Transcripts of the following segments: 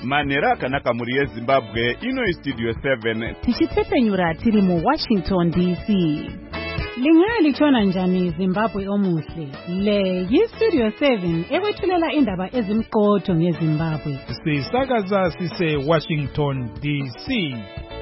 Manheru akanaka muri yeZimbabwe, ino iStudio 7. Tichitepenyura tiri muWashington DC. Lingalitshona njani Zimbabwe omuhle? Le yiStudio 7 ekwethulela indaba ezimqotho ngeZimbabwe. Sisakaza sise Washington DC.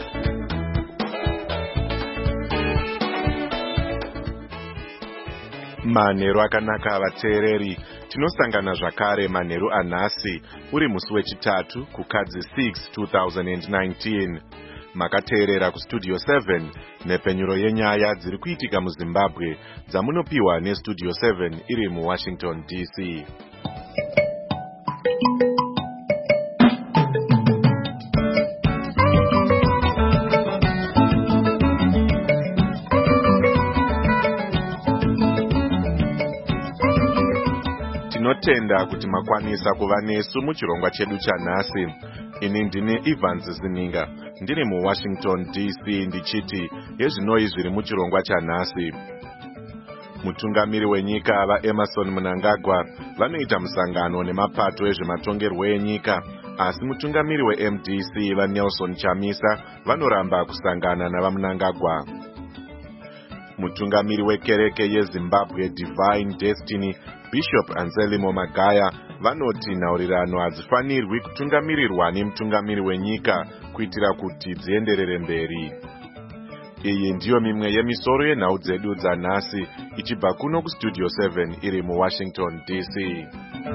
Manheru akanaka vateereri, tinosangana zvakare manheru anhasi uri musi wechitatu kukadzi 6 2019. Makateerera kuStudio 7 nepenyuro yenyaya dziri kuitika muZimbabwe dzamunopiwa neStudio 7 iri muWashington DC. Tinotenda kuti makwanisa kuva nesu muchirongwa chedu chanhasi. Ini ndini Evans Zininga, ndiri muWashington DC ndichiti yezvinoi zviri muchirongwa chanhasi. Mutungamiri wenyika vaEmmerson Mnangagwa vanoita musangano nemapato ezvematongerwo enyika, asi mutungamiri weMDC vaNelson Chamisa vanoramba kusangana navaMnangagwa. Mutungamiri wekereke yeZimbabwe Divine Destiny Bishop Anselmo Magaya vanoti nhaurirano hadzifanirwi kutungamirirwa nemutungamiri wenyika kuitira kuti dzienderere mberi. Iyi ndiyo mimwe yemisoro yenhau dzedu dzanhasi ichibva kuno kuStudio 7 iri muWashington DC.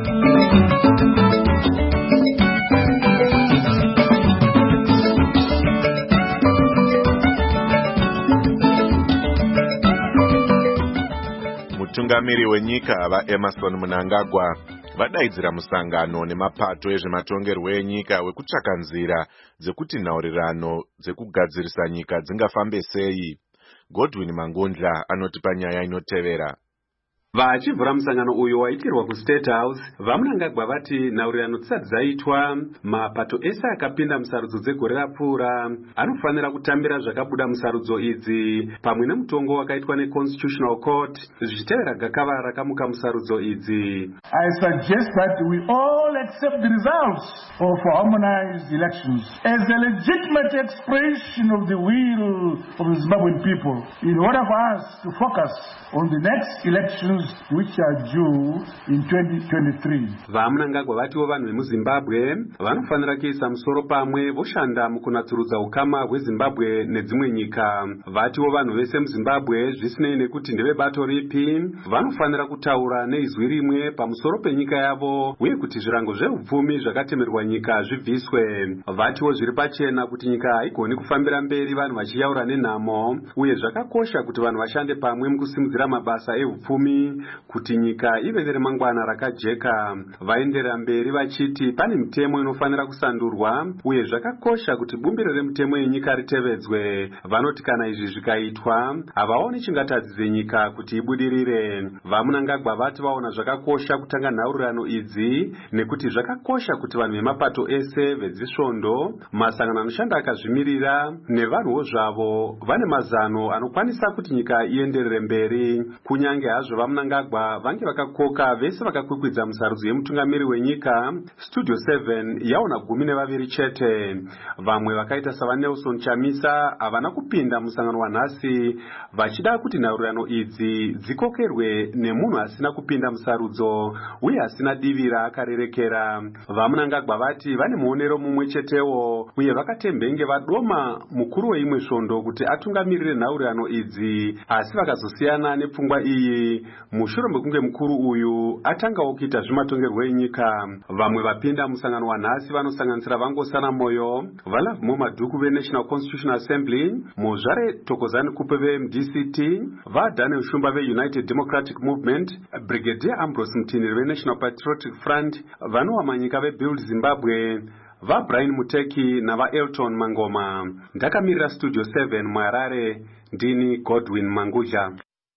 Mutungamiri wenyika vaEmmerson Mnangagwa vadaidzira musangano nemapato ezvematongerwo enyika wekutsvaka nzira dzekuti nhaurirano dzekugadzirisa nyika dzingafambe sei. Godwin Mangondla anotipa nyaya inotevera. Vachivhura musangano uyo waitirwa kuState House, vaMnangagwa vati nhaurirano dzisati dzaitwa, mapato ese akapinda musarudzo dzegore rapfuura anofanira kutambira zvakabuda musarudzo idzi pamwe nemutongo wakaitwa neConstitutional Court zvichitevera gakava rakamuka musarudzo idzi. I suggest that we all accept the results of harmonized elections as a legitimate expression of the will of the Zimbabwean people in order for us to focus on the next elections which are due in 2023. VaMnangagwa vatiwo vanhu vemuZimbabwe vanofanira kuisa musoro pamwe voshanda mukunatsurudza ukama hweZimbabwe nedzimwe nyika. Vatiwo vanhu vese muZimbabwe zvisinei nekuti ndevebato ripi vanofanira kutaura neizwi rimwe pamusoro penyika yavo uye kuti zvirango zveupfumi zvakatemerwa nyika zvibviswe. Vatiwo zviri pachena kuti nyika haigoni kufambira mberi vanhu vachiyaura nenhamo uye zvakakosha kuti vanhu vashande pamwe mukusimudzira mabasa eupfumi kuti nyika ive neremangwana rakajeka. Vaenderera mberi vachiti pane mitemo inofanira kusandurwa uye zvakakosha kuti bumbiro remutemo yenyika ritevedzwe. Vanoti kana izvi zvikaitwa havaoni chingatadzise nyika kuti ibudirire. VaMnangagwa vati vaona zvakakosha kutanga nhaurirano idzi nekuti zvakakosha kuti vanhu vemapato ese vedzisvondo, masangano anoshanda akazvimirira nevanhuwo zvavo vane mazano anokwanisa kuti nyika ienderere mberi. Kunyange hazvo vaMnangagwa vange vakakoka vese vakakwikwidza musarudzo yemutungamiri wenyika, Studio 7 yaona 12 chete. Vamwe vakaita savaNelson Chamisa havana kupinda musangano wanhasi vachida kuti nhaurirano idzi dzikokerwe nemunhu asina kupinda musarudzo uye asina divi raakarerekera. VaMnangagwa vati vane muonero mumwe chetewo uye vakatembenge vadoma mukuru weimwe svondo kuti atungamirire nhaurirano idzi, asi vakazosiyana nepfungwa iyi mushure mekunge mukuru uyu atangawo kuita zvimatongerwo enyika. Vamwe vapinda musangano wanhasi vanosanganisira Vangosana Moyo, vaLovemo Madhuku veNational Constitutional Assembly, Muzvare Thokozani Kupe veMDCT, vaDaniel Shumba veUnited Democratic Movement, Brigadier Ambrose Mtiniri veNational Patriotic Front, vaNowamanyika veBuild Zimbabwe, vaBrian Muteki navaElton Mangoma. Ndakamirira Studio 7 muHarare, ndini Godwin Mangudla.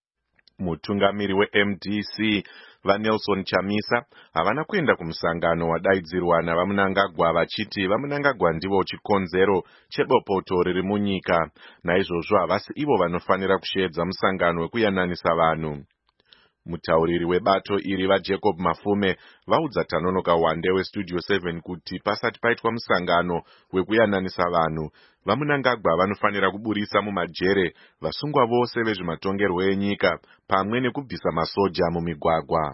Mutungamiri weMDC vaNelson Chamisa havana kuenda kumusangano wadaidzirwa navaMnangagwa vachiti vaMnangagwa ndivo chikonzero chebopoto riri munyika, naizvozvo havasi ivo vanofanira kusheedza musangano wekuyananisa vanhu. Mutauriri webato iri vaJacob Mafume vaudza Tanonoka Wande weStudio 7 kuti pasati paitwa musangano wekuyananisa vanhu, vaMnangagwa vanofanira kuburisa mumajere vasungwa vose vezvematongerwo enyika pamwe nekubvisa masoja mumigwagwa.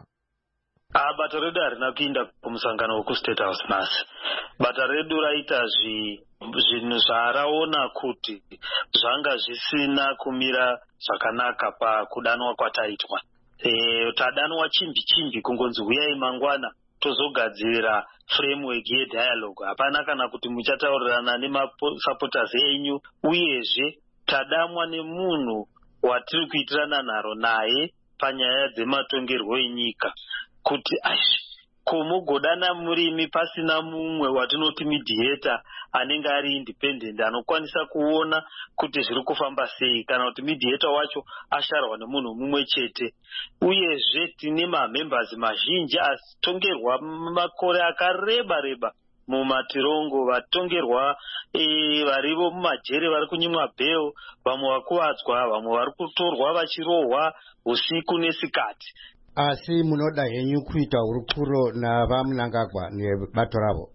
Bata redu harina kuinda kumusangano weku-State House nhasi. Bata redu raita zvinhu zvaraona kuti zvanga zvisina kumira zvakanaka pakudanwa kwataitwa. Tadanwa chimbi kungonzi huyai mangwana tozogadzira framework yedialogue. Hapana kana kuti muchataurirana nemasupporters enyu, uyezve tadamwa nemunhu watiri kuitirana nharo naye panyaya dzematongerwo enyika. Kuti komugodana murimi pasina mumwe watinoti mediator anenge ari independent anokwanisa kuona kuti zviri kufamba sei, kana kuti mediator wacho asharwa nemunhu mumwe chete. Uyezve tine mamembers mazhinji asitongerwa makore akareba mumatirongo, vatongerwa varivo mumajere vari kunyimwa bail, vamwe vakuvadzwa, vamwe vari kutorwa vachirohwa usiku nesikati. Asi munoda henyu kuita hurukuro navaMnangagwa nebato ravo?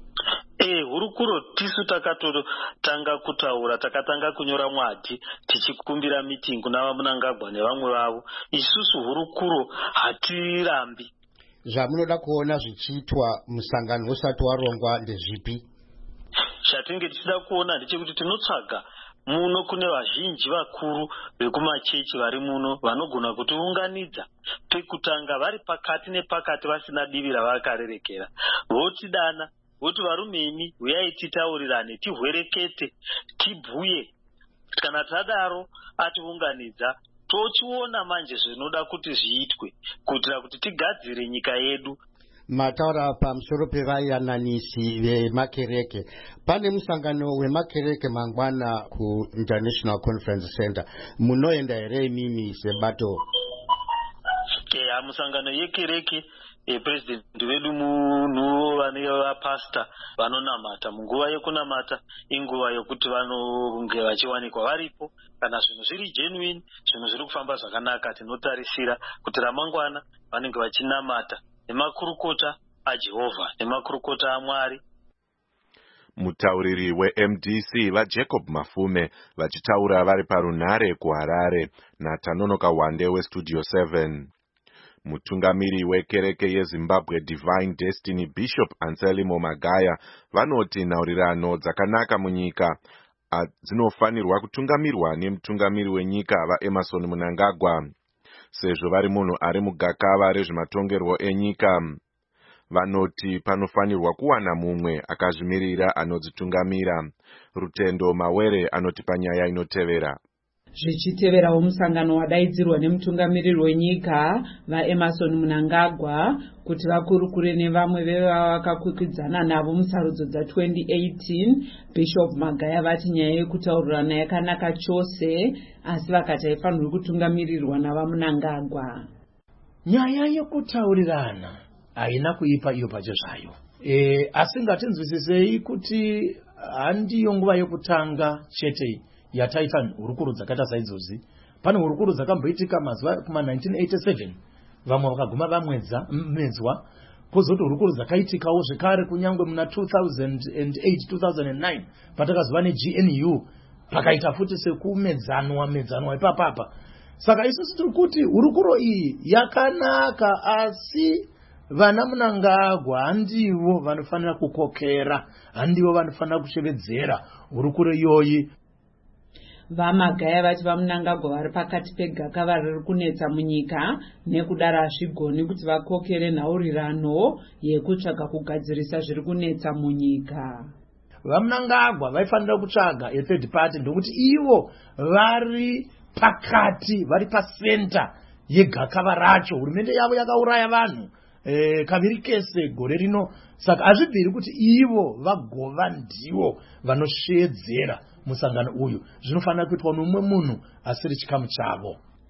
Hurukuro tisu takatotanga kutaura, takatanga kunyora mwadi tichikumbira meeting navaMnangagwa nevamwe vavo. Isusu hurukuro hatirambi. Zvamunoda kuona zvichiitwa musangano usati warongwa ndezvipi? Chatinge tichida kuona ndechekuti tinotsvaga muno kune vazhinji vakuru vekumachechi vari muno vanogona kutiunganidza. Pekutanga vari pakati nepakati vasina divi ravakarerekera, votidana voti varumeni huyai titaurirane, tihwerekete, tibhuye. Kana tadaro atiunganidza tochiona manje zvinoda kuti zviitwe kuitira kuti tigadzire nyika yedu. Mataura pamusoro pevayananisi vemakereke. Pane musangano wemakereke mangwana ku International Conference Center. Munoenda here imimi sebato? Musangano yekereke president vedu munhu vane vapasta vanonamata. Munguva yekunamata inguva yokuti vanonge vachiwanikwa varipo. Kana zvinhu zviri genuine, zvinhu zviri kufamba zvakanaka, tinotarisira kuti ramangwana vanenge vachinamata nemakurukota aJehovha nemakurukota aMwari. Mutauriri weMDC vaJacob Mafume vachitaura vari parunhare kuHarare naTanonoka Wande weStudio 7. Mutungamiri wekereke yeZimbabwe Divine Destiny Bishop Anselmo Magaya vanoti nhaurirano dzakanaka munyika dzinofanirwa kutungamirwa nemutungamiri wenyika vaEmmerson Mnangagwa. Sezvo vari munhu ari mugakava rezvematongerwo enyika, vanoti panofanirwa kuwana mumwe akazvimirira anodzitungamira. Rutendo Mawere anoti panyaya inotevera. Zvichiteverawo musangano wadaidzirwa nemutungamiriri wenyika vaEmmerson Mnangagwa kuti vakurukure nevamwe vevakakwikwidzana navo musarudzo dza2018, Bishop Magaya vati nyaya yekutaurirana yakanaka chose, asi vakati haifanirwi kutungamirirwa navaMnangagwa. Nyaya yekutaurirana haina kuipa iyo pacho zvayo. Asi ngatinzwisisei kuti handiyo nguva yekutanga chete yataita hurukuro dzakaita saidzozi. Pane hurukuro dzakamboitika mazuva kuma 1987, vamwe vakaguma vamedzwa. Kozoti hurukuro dzakaitikawo zvekare kunyangwe muna 2008-2009 patakazova neGNU, pakaita futi sekumedzanwa ipapapa. Saka isusu tiri kuti hurukuro iyi yakanaka, asi vana Mnangagwa handivo vanofanira kukokera, handivo vanofanira kushevedzera hurukuro iyoyi. VaMagaya vati vaMnangagwa vari pakati pegakava riri kunetsa munyika, nekudaro hazvigoni kuti vakokere nhaurirano yekutsvaga kugadzirisa zviri kunetsa munyika. VaMnangagwa vaifanira kutsvaga third party, ndokuti ivo vari pakati, vari pasenta yegakava racho. Hurumende yavo yakauraya vanhu kaviri kese gore rino. Saka hazvibviri kuti ivo vagova ndivo vanoshedzera musangano uyu. Zvinofanira kuitwa nomumwe munhu asiri chikamu chavo.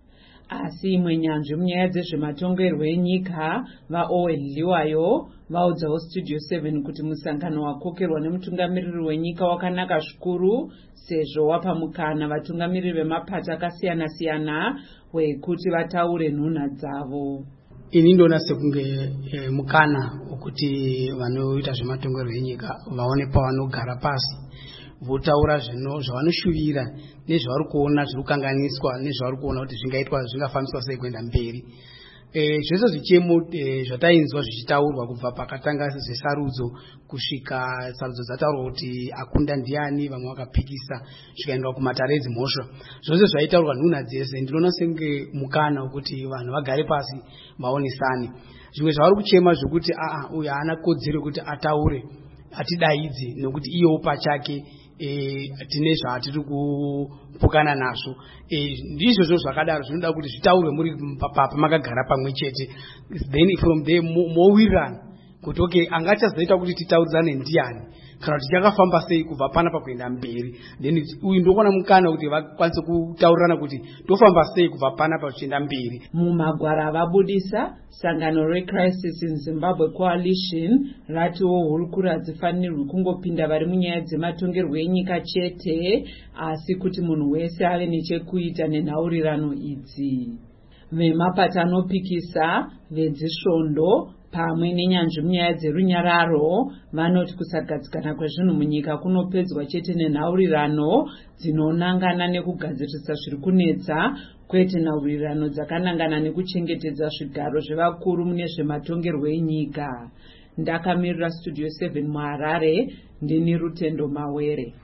asi imwe nyanzvi munyaya dzezvematongerwo enyika vaOwen Liwayo vaudzawo Studio 7 kuti musangano wakokerwa nemutungamiriri wenyika wakanaka zvikuru sezvo wapa mukana vatungamiriri vemapato akasiyana-siyana wekuti vataure nhunha dzavo. Ini ndona sekunge mukana wekuti vanoita zvematongerwo enyika vaone pavanogara pasi votaura zvavanoshuvira nezvavari kuona zviri kukanganiswa nezvavari kuona kuti zvingaitwa zvingafambiswa sei kuenda mberi. Zvese zvichemo zvatainzwa zvichitaurwa kubva pakatanga zvesarudzo kusvika sarudzo dzataurwa kuti akunda ndiani, vamwe vakapikisa zvikaendwa kumatare edzimhosva, zvose zvaitaurwa nhunha dzese. Ndinoona senge mukana wekuti vanhu vagare pasi vaonesane. Zvimwe zvavari kuchema zvokuti uyu haana kodzero kuti ataure atidaidze nekuti iyewo pachake tine zvatiri kupokana nazvo. Ndizvo zvakadaro zvinoda kuti zvitaurwe muri pamakagara pamwe chete, then from there mowirirana kuti okay, angachazoita kuti titaudzane ndiani kana kuti tichakafamba sei kubva panapa kuenda mberi. Then uyu ndokuona mukana kuti vakwanise kutaurirana kuti tofamba sei kubva panapa tichienda mberi. Mumagwara avabudisa, sangano reCrisis in Zimbabwe Coalition ratiwo hurukuro hadzifanirwi kungopinda vari munyaya dzematongerwo enyika chete, asi kuti munhu wese ave nechekuita nenhaurirano idzi. Vemapato anopikisa, vedzisvondo pamwe nenyanzvi munyaya dzerunyararo vanoti kusagadzikana kwezvinhu munyika kunopedzwa chete nenhaurirano dzinonangana nekugadzirisa zviri kunetsa, kwete nhaurirano dzakanangana nekuchengetedza zvigaro zvevakuru mune zvematongerwo enyika. Ndakamirira Studio 7 muHarare, ndini Rutendo Mawere.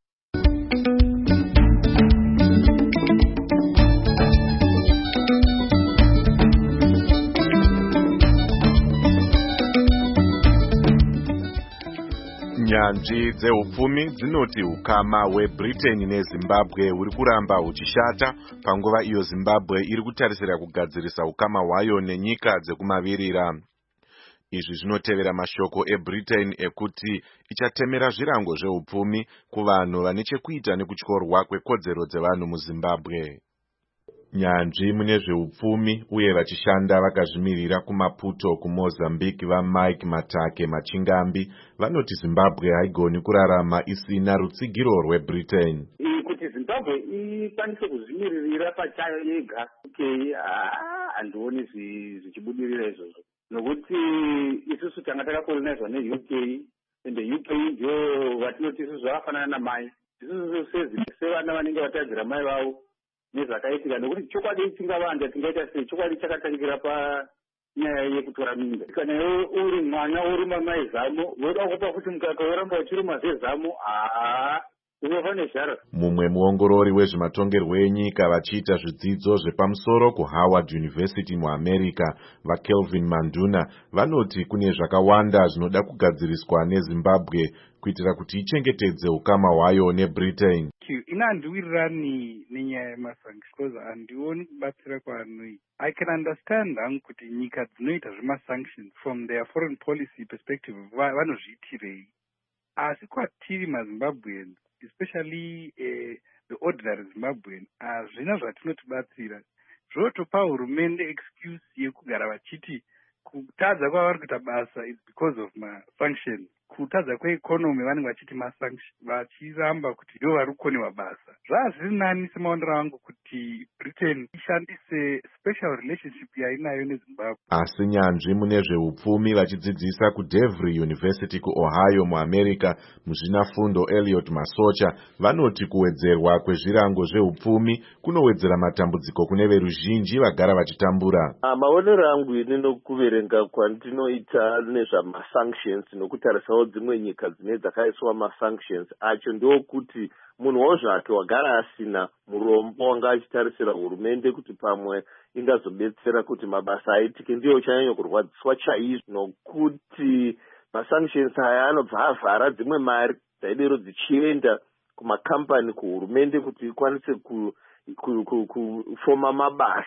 Nyanzvi dzeupfumi dzinoti ukama hweBritain neZimbabwe huri kuramba huchishata panguva iyo Zimbabwe iri kutarisira kugadzirisa ukama hwayo nenyika dzekumavirira. Izvi zvinotevera mashoko eBritain ekuti ichatemera zvirango zveupfumi kuvanhu vane chekuita nekutyorwa kwekodzero dzevanhu muZimbabwe. Nyanzvi mune zveupfumi uye vachishanda vakazvimirira kuMaputo kuMozambique vaMike Matake Machingambi vanoti Zimbabwe haigoni kurarama isina rutsigiro rweBritain. Kuti Zimbabwe ikwanise kuzvimiririra pachayo yega, handioni zvichibudirira izvozvo, nokuti isusu tanga takakolonizwa neUK, ende UK ndio vatinoti isusu zvakafanana namai. Isusu sevana vanenge vatadzira mai vavo nezvakaitika, nokuti chokwadi tingavanda tingaita sei, chokwadi chakatangira panyaya yekutora mimba. Kana uri mwana uri mamai zamo, voda kupa kuti mukaka uramba uchiruma zvezamo, unofa nezvara. Mumwe muongorori wezvematongerwo enyika vachiita zvidzidzo zvepamusoro kuHoward University muAmerica, vaKelvin Manduna, vanoti kune zvakawanda zvinoda kugadziriswa neZimbabwe kuitira kuti ichengetedze ukama hwayo neBritain. Ina handiwirirani nenyaya yemasanctions, handioni kubatsira kwaanoita. I can understand kuti nyika dzinoita zvemasanctions from their foreign policy perspective vanozviitirei, asi kwatiri maZimbabweans, especially the ordinary Zimbabwean, hazvina zvatinotibatsira. Zvotopa hurumende excuse yekugara vachiti kutadza kwavari kuita basa is because of masanctions. Kutadza kweekonomi vanenge vachiti masanctions, vachiramba kuti ndo vari kukoniwa basa. Zvazviri nani semaonero angu kuti Britain ishandise special relationship yainayo neZimbabwe. Asi nyanzvi mune zveupfumi vachidzidzisa kuDevry University kuOhio muAmerica muzvinafundo Elliot Masocha vanoti kuwedzerwa kwezvirango zveupfumi kunowedzera matambudziko kune veruzhinji vagara vachitambura. Maonero angu ini nokuverenga kwandinoita nezvamasanctions nokutarisawo dzimwe nyika dzine dzakaiswa masanctions acho ndokuti munhu wozvake wagara asina murombo wanga achitarisira hurumende kuti pamwe ingazobetsera kuti mabasa aitike ndiyo chanyanya kurwadziswa chaizvo, nokuti masanctions aya anobva avhara dzimwe mari dzaidero dzichienda kumakambani kuhurumende kuti ikwanise kufoma mabasa.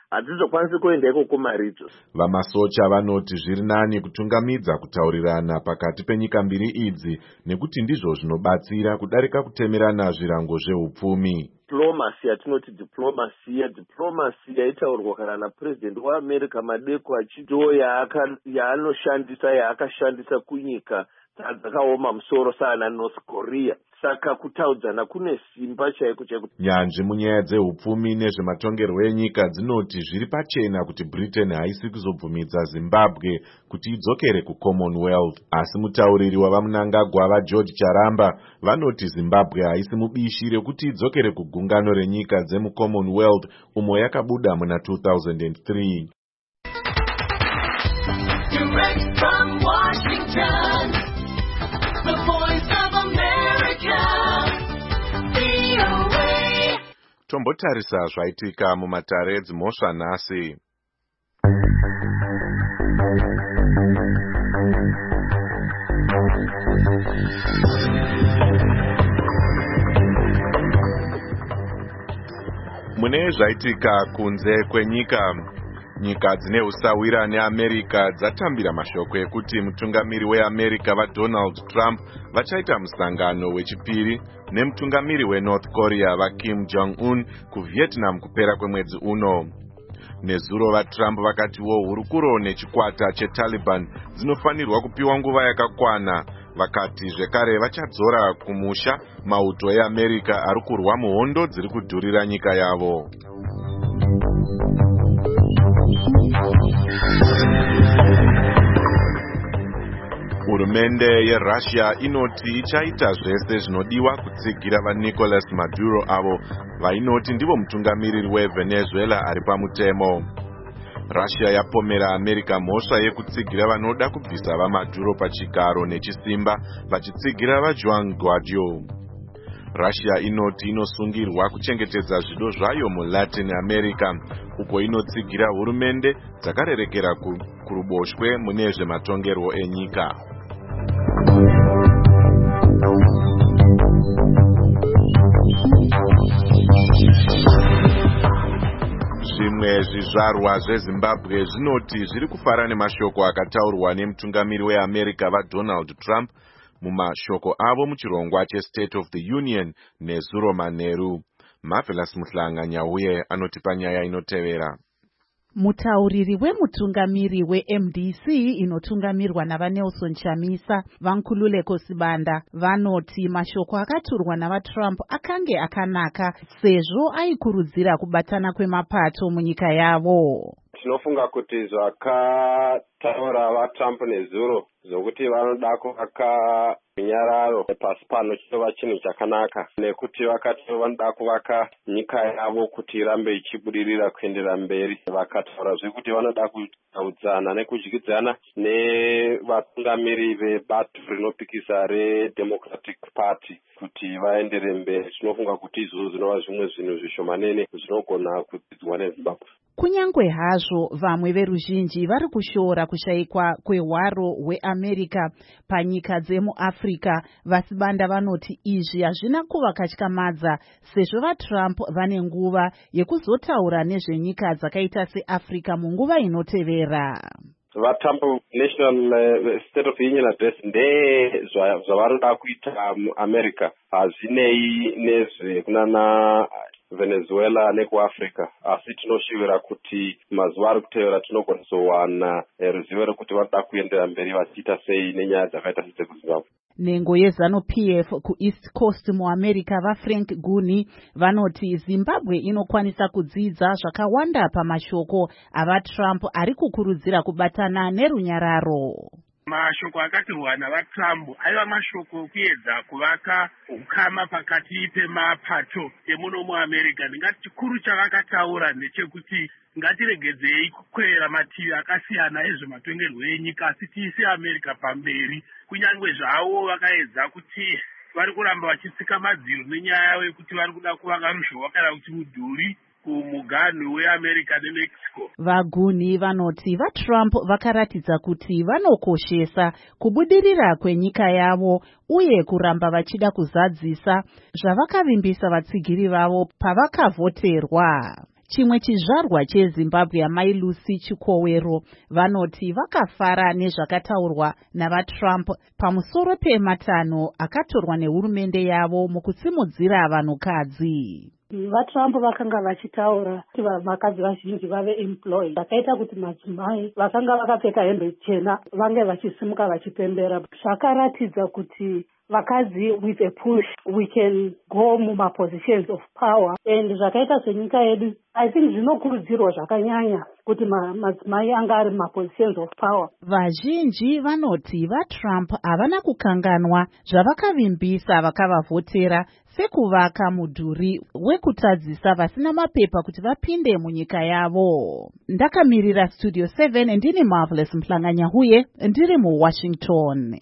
hadzizokwanisi kuendeko kumaridzo. Vamasocha vanoti zviri nani kutungamidza kutaurirana pakati penyika mbiri idzi nekuti ndizvo zvinobatsira kudarika kutemerana zvirango zveupfumi. Diplomasi yatinoti diplomasi yaitaurwa kana napurezidendi weAmerica madeko achitiwo yaakashandisa kunyika dzakaoma musoro saana North Korea. Saka kutaudzana kune simba chaiko. Nyanzvi munyaya dzeupfumi nezvematongerwo enyika dzinoti zviri pachena kuti Britain haisi kuzobvumidza Zimbabwe kuti idzokere kuCommonwealth. Asi mutauriri wavamunangagwa vaGeorge Charamba vanoti Zimbabwe haisi mubishi rekuti idzokere kugungano renyika dzemuCommonwealth umo yakabuda muna 2003. Direct from Washington, the Voice of America, VOA. Tombotarisa zvaitika mumatare edzimhosva nhasi. Mune zvaitika kunze kwenyika, nyika dzine usawira neAmerica dzatambira mashoko ekuti mutungamiri weAmerica vaDonald Trump vachaita musangano wechipiri nemutungamiri weNorth Korea vaKim Jong-un kuVietnam kupera kwemwedzi uno. Nezuro vaTrump vakatiwo hurukuro nechikwata cheTaliban dzinofanirwa kupiwa nguva yakakwana. Vakati zvekare vachadzora kumusha mauto eAmerica ari kurwa muhondo dziri kudhurira nyika yavo. Hurumende yeRussia inoti ichaita zvese zvinodiwa kutsigira vaNicolas Maduro avo vainoti ndivo mutungamiriri weVenezuela ari pamutemo. Russia yapomera America mhosva yekutsigira vanoda kubvisa vaMaduro pachigaro nechisimba vachitsigira vaJuan Guaido. Russia inoti inosungirwa kuchengetedza zvido zvayo muLatin America uko inotsigira hurumende dzakarerekera kuruboshwe mune zvematongerwo enyika. Zvimwe zvizvarwa zveZimbabwe zvinoti zviri kufara nemashoko akataurwa nemutungamiri weAmerica vaDonald Trump mumashoko avo muchirongwa cheState of the Union nezuro manheru. Marvelous Muhlanga Nyauye anotipa nyaya inotevera. Mutauriri wemutungamiri weMDC inotungamirwa navaNelson Chamisa vaNkululeko Sibanda vanoti mashoko akaturwa navaTrump akange akanaka sezvo aikurudzira kubatana kwemapato munyika yavo. Tinofunga kuti zvakataura vaTrump nezuro zvokuti vanoda kuvaka runyararo pasi pano chitova chinhu chakanaka nekuti vakati vanoda kuvaka nyika yavo kuti irambe ichibudirira kuendera mberi. Vakataura zvekuti vanoda kutaudzana nekudyidzana nevatungamiri vebato rinopikisa reDemocratic Party kuti vaendere mberi. Tinofunga kuti izvozvo zvinova zvimwe zvinhu zvishomanene zvinogona kudzidzwa neZimbabwe. Kunyangwe hazvo vamwe veruzhinji vari kushora kushayikwa kwehwaro hweAmerica panyika dzemuAfrica, vaSibanda vanoti izvi hazvina kuvakatyamadza sezvo vaTrump vane nguva yekuzotaura nezvenyika dzakaita seAfrica munguva inotevera. VaTrump National State of the Union Address zvavanoda kuita muAmerica hazvinei nezvekunana Venezuela nekuAfrica, asi tinoshivira kuti mazuva ari kutevera tinogona kuzowana ruzivo rekuti vanoda kuendera mberi vachiita sei nenyaya dzakaita sedzekuZimbabwe. Nhengo yeZanu-PF kuEast Coast muAmerica vaFrank Guni vanoti Zimbabwe inokwanisa kudzidza zvakawanda pamashoko avaTrump ari kukurudzira kubatana nerunyararo. Mashoko akatirwa navaTrump aiva mashoko kuedza kuvaka ukama pakati pemapato emuno muAmerica. Ndingati chikuru chavakataura ndechekuti ngatiregedzei kukwera mativi akasiyana ezvematongerwo enyika asi tiise America pamberi. Kunyange zvavo vakaedza kuti vari kuramba vachitsika madziro nenyaya yekuti vari kuda kuvaka ruzhowa kana kuti mudhuri kumuganhu weAmerica neMexico. Vaguni vanoti vaTrump vakaratidza kuti vanokoshesa kubudirira kwenyika yavo uye kuramba vachida kuzadzisa zvavakavimbisa vatsigiri vavo pavakavhoterwa. chimwe chizvarwa chezimbabwe amai Lucy Chikowero vanoti vakafara nezvakataurwa navaTrump pamusoro pematanho akatorwa nehurumende yavo mukusimudzira vanhukadzi. VaTrump vakanga vachitaura kuti vakadzi vazhinji vave employed, zvakaita kuti madzimai vakanga vakapfeka hembe chena vange vachisimuka vachipembera. Zvakaratidza kuti vakadzi with a push we can go mumapositions of power, and zvakaita senyika yedu I think zvinokurudzirwa zvakanyanya kuti madzimai anga ari mumapositions of power. Vazhinji vanoti vaTrump havana kukanganwa zvavakavimbisa vakavavhotera sekuvaka mudhuri wekutadzisa vasina mapepa kuti vapinde munyika yavo. Ndakamirira Studio 7 ndini Marvelous Mhlanganyahuye ndiri muWashington.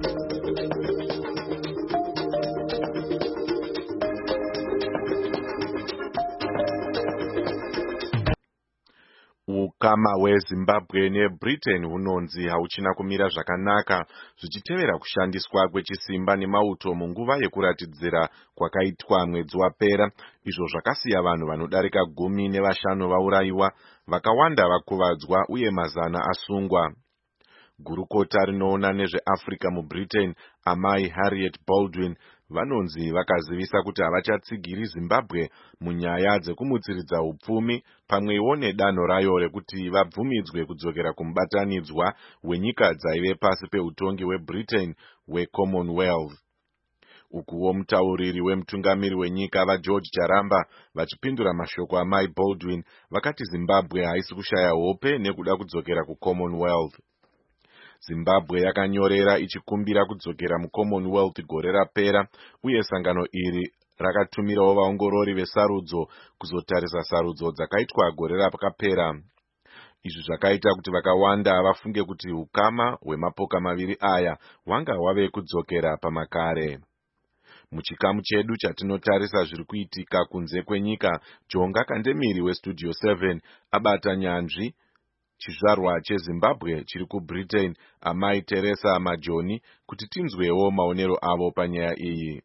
Ukama hweZimbabwe neBritain hunonzi hauchina kumira zvakanaka zvichitevera kushandiswa kwechisimba nemauto munguva yekuratidzira kwakaitwa mwedzi wapera, izvo zvakasiya vanhu vanodarika 15 vaurayiwa, vakawanda vakuvadzwa uye mazana asungwa. Gurukota rinoona nezveAfrica muBritain, amai Harriet Baldwin, vanonzi vakazivisa kuti havachatsigiri Zimbabwe munyaya dzekumutsiridza upfumi pamwewo nedanho rayo rekuti vabvumidzwe kudzokera kumubatanidzwa wenyika dzaive pasi peutongi hweBritain hweCommonwealth. Ukuwo mutauriri wemutungamiri wenyika vaGeorge Charamba vachipindura mashoko amai Baldwin vakati Zimbabwe haisi kushaya hope nekuda kudzokera kuCommonwealth. Zimbabwe yakanyorera ichikumbira kudzokera muCommonwealth gore rapera, uye sangano iri rakatumirawo vaongorori vesarudzo kuzotarisa sarudzo dzakaitwa gore rakapera. Izvi zvakaita kuti vakawanda vafunge kuti ukama hwemapoka maviri aya hwanga hwave kudzokera pamakare. Muchikamu chedu chatinotarisa zviri kuitika kunze kwenyika, Jonga Kandemiri weStudio 7 abata nyanzvi chizvarwa cheZimbabwe chiri kuBritain, amai Teresa Majoni, kuti tinzwewo maonero avo panyaya iyi.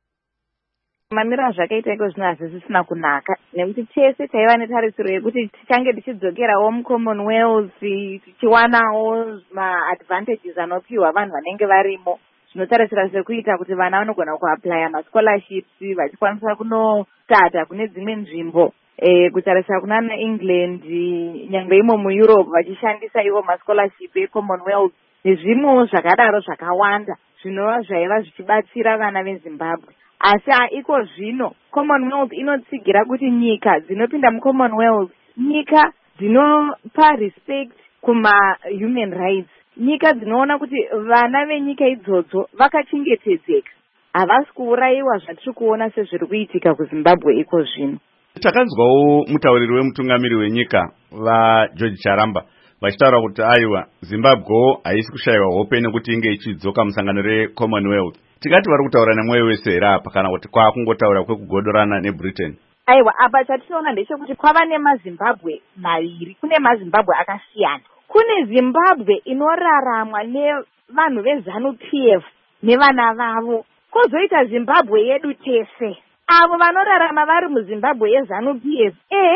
Mamiro azvakaita iko zvino hazvisina kunaka, nekuti tese taiva netarisiro yekuti tichange tichidzokerawo muCommonwealth tichiwanawo maadvantages anopiwa vanhu vanenge varimo. Zvinotarisira sekuita kuti vana vanogona kuaplya mascholarships vachikwanisa kunostata kune dzimwe nzvimbo, kutarisa kunana England, nyangwe imo muEurope vachishandisa ivo mascholarship eCommonwealth nezvimwewo zvakadaro zvakawanda zvinova zvaiva zvichibatsira vana veZimbabwe. Asi iko zvino Commonwealth inotsigira kuti nyika dzinopinda muCommonwealth nyika dzinopa respect kuma human rights, nyika dzinoona kuti vana venyika idzodzo vakachengetedzeka, havasi kuurayiwa zvatiri kuona sezviri kuitika kuZimbabwe iko zvino. Takanzwawo mutauriri wemutungamiri wenyika vaGeorge Charamba vachitaura kuti aiwa Zimbabwe haisi kushayiwa hope nekuti inge ichidzoka musangano reCommonwealth. Tikati vari kutaura nemwoyo wese here apa kana kuti kwakungotaura kwekugodorana neBritain? Aiwa, apa chatinoona ndechekuti kwava nemaZimbabwe maviri, kune maZimbabwe akasiyana. Kune Zimbabwe inoraramwa nevanhu veZANU-PF nevana vavo, kozoita Zimbabwe yedu tese. Avo vanorarama vari muZimbabwe yeZANU-PF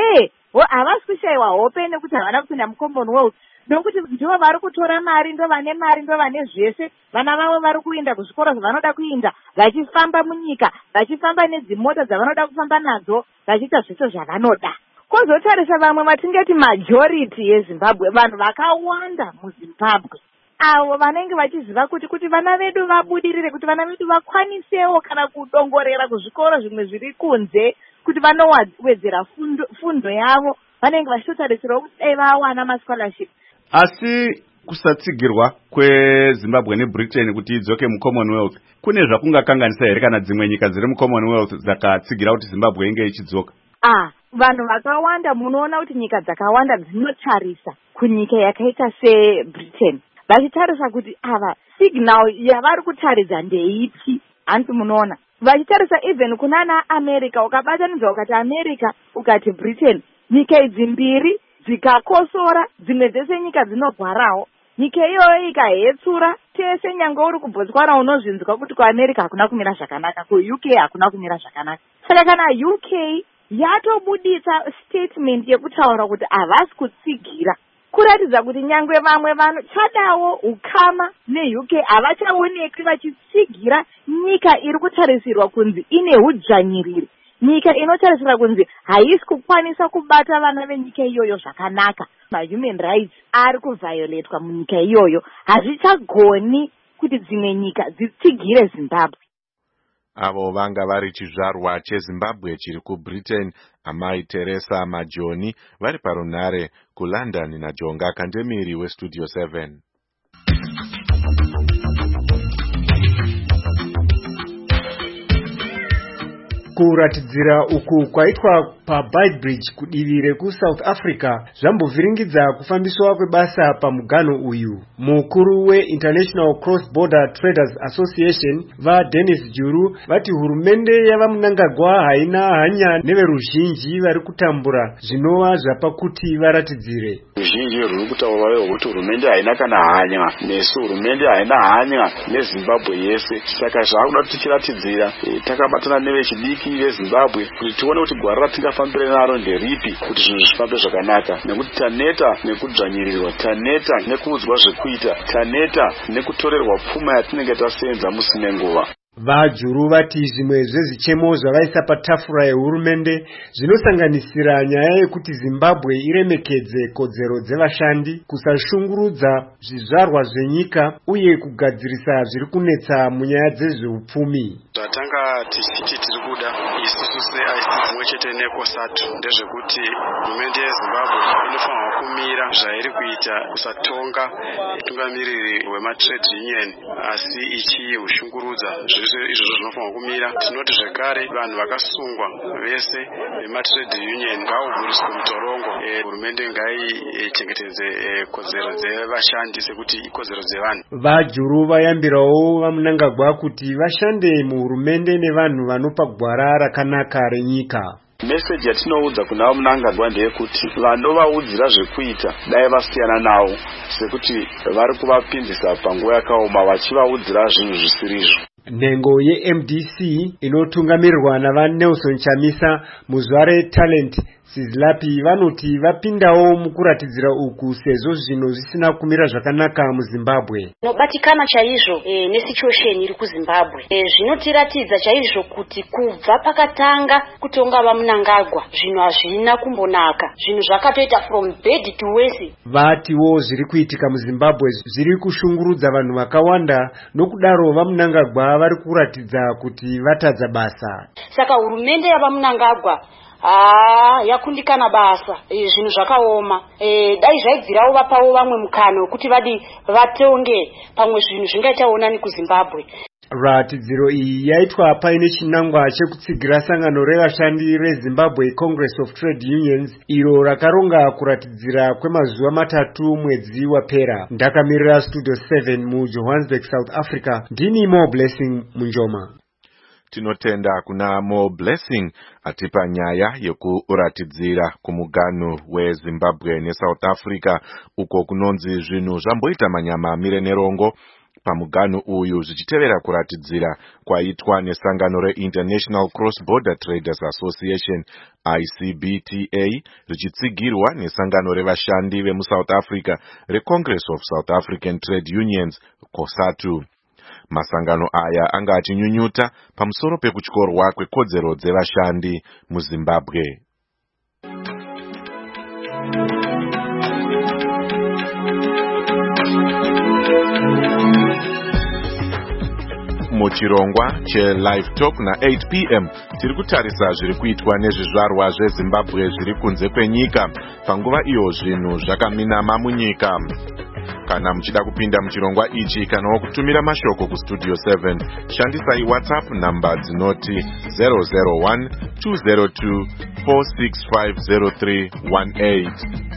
havasi kushayiwa hope nekuti havana kupinda muCommonwealth, nokuti ndivo vari kutora mari, ndo vane mari, ndo vane zvese. Vana vavo vari kuenda kuzvikora zvavanoda kuinda, vachifamba munyika, vachifamba nedzimota dzavanoda kufamba nadzo, vachiita zvese zvavanoda. Kozotarisa vamwe vatingati majority yeZimbabwe, vanhu vakawanda muZimbabwe, avo vanenge vachiziva kuti vana vedu vabudirire, kuti vana vedu vakwanisewo kana kudongorera kuzvikoro zvimwe zviri kunze, kuti vanowedzera fundo yavo, vanenge vachitotarisirawo kuti dai vawana mascholarship. Asi kusatsigirwa kweZimbabwe neBritain kuti idzoke muCommonwealth kune zvakungakanganisa here kana dzimwe nyika dziri muCommonwealth dzakatsigira kuti Zimbabwe inge ichidzoka? Vanhu vakawanda munoona kuti nyika dzakawanda dzinotarisa kunyika yakaita seBritain, vachitarisa kuti ava signal yavari kutaridza ndeipi. Hanzi munoona vachitarisa even kunana America, ukabatanidza ukati America ukati Britain, nyika idzi mbiri dzikakosora, dzimwe dzese nyika dzinorwarawo, nyika iyoyo ikahetsura tese, nyangwe uri kuBotswana unozvinzwa kuti kuAmerica hakuna kumira zvakanaka, kuUK hakuna kumira zvakanaka. Saka kana UK yatobudisa statement yekutaura kuti havasi kutsigira, kuratidza kuti nyangwe vamwe vanochadawo ukama neUK havachaonekwi vachitsigira nyika iri kutarisirwa kunzi ine hudzvanyiriri, nyika inotarisira kunzi haisi kukwanisa kubata vana venyika iyoyo zvakanaka. Mahuman rights ari kuvhayoletwa munyika iyoyo, hazvichagoni kuti dzimwe nyika dzitsigire Zimbabwe. Avo vanga vari chizvarwa cheZimbabwe chiri kuBritain, amai Teresa Majoni, vari parunhare kuLondon naJonga Kandemiri weStudio 7. Kuratidzira uku kwaitwa paBeitbridge kudivi rekuSouth Africa zvambovhiringidza kufambiswa kwebasa pamuganho uyu. Mukuru weInternational Cross Border Traders Association vaDennis Juru vati hurumende yavaMnangagwa haina hanya neveruzhinji vari kutambura zvinova zvapakuti varatidzire. Ruzhinji ruri kutaura kuti hurumende haina kana hanya nesu, hurumende haina hanya neZimbabwe yese. Saka zvakuda kuti tichiratidzira takabatana nevechidiki veZimbabwe kuti tione kuti gwara ratingafambire naro nderipi kuti zvinhu zvifambe zvakanaka, nekuti taneta nekudzvanyirirwa, taneta nekuudzwa zvekuita, taneta nekutorerwa pfuma yatinenge tasenza musi nenguva. VaJuru vati zvimwe zvezvichemo zvavaisa patafura yehurumende zvinosanganisira nyaya yekuti Zimbabwe iremekedze kodzero dzevashandi, kusashungurudza zvizvarwa zvenyika uye kugadzirisa zviri kunetsa munyaya dzezveupfumi. Zvatanga tichiti tiri kuda isusu seICC pamwe chete neCOSATU ndezvekuti hurumende yeZimbabwe inofanirwa kumira zvairi kuita kusatonga mutungamiriri wematrade union asi ichiushungurudza. Izvozvo zvinofanirwa kumira. Tinoti zvekare vanhu vakasungwa vese vematrade union ngavabudiswe mutorongo. Hurumende ngaichengetedze kodzero dzevashandi sekuti ikodzero dzevanhu. VaJuru vayambirawo vaMnangagwa kuti vashande muhurumende nevanhu vanopa gwara rakanaka renyika. Meseji yatinoudza kuna vaMnangagwa ndeyekuti vanovaudzira zvekuita dai vasiyana navo sekuti vari kuvapinzisa panguva yakaoma vachivaudzira zvinhu zvisirizvo. Nhengo yeMDC inotungamirirwa navaNelson Chamisa muzuva reTalent Sizlapi vanoti vapindawo mukuratidzira uku sezvo zvino zvisina kumira zvakanaka muZimbabwe. Nobatikana chaizvo nesituation iri kuZimbabwe. Zvinotiratidza chaizvo kuti kubva pakatanga kutonga vaMnangagwa zvino hazvina kumbonaka. Zvinhu zvakatoita from bad to worse. Vatiwo zviri kuitika muZimbabwe zviri kushungurudza vanhu vakawanda, nokudaro vaMnangagwa vari kuratidza kuti vatadza basa. Saka hurumende yavaMnangagwa yakundikana basa, zvinhu zvakaoma. Dai zvaibvirawo vapawo vamwe mukano kuti vadi vatonge pamwe zvinhu zvingaitaonani kuZimbabwe. Ratidziro iyi yaitwa paine chinangwa chekutsigira sangano revashandi reZimbabwe Congress of Trade Unions iro rakaronga kuratidzira kwemazuva 3 mwedzi wapera. Ndakamirira Studio 7 muJohannesburg, South Africa. Ndini Mo Blessing Munjoma. Tinotenda kuna Mo Blessing atipa nyaya yekuratidzira kumuganho weZimbabwe neSouth Africa uko kunonzi zvinhu zvamboita manyama amire nerongo pamuganho uyu zvichitevera kuratidzira kwaitwa nesangano reInternational Cross Border Traders Association ICBTA richitsigirwa nesangano revashandi vemuSouth Africa reCongress of South African Trade Unions COSATU. Masangano aya anga achinyunyuta pamusoro pekutyorwa kwekodzero dzevashandi muZimbabwe. Muchirongwa cheLive Talk na 8 p.m. tiri kutarisa zviri kuitwa nezvizvarwa zveZimbabwe zviri kunze kwenyika panguva iyo zvinhu zvakaminama munyika. Kana muchida kupinda muchirongwa ichi kana kutumira mashoko kuStudio 7 shandisai WhatsApp namba dzinoti 001 202 4650318.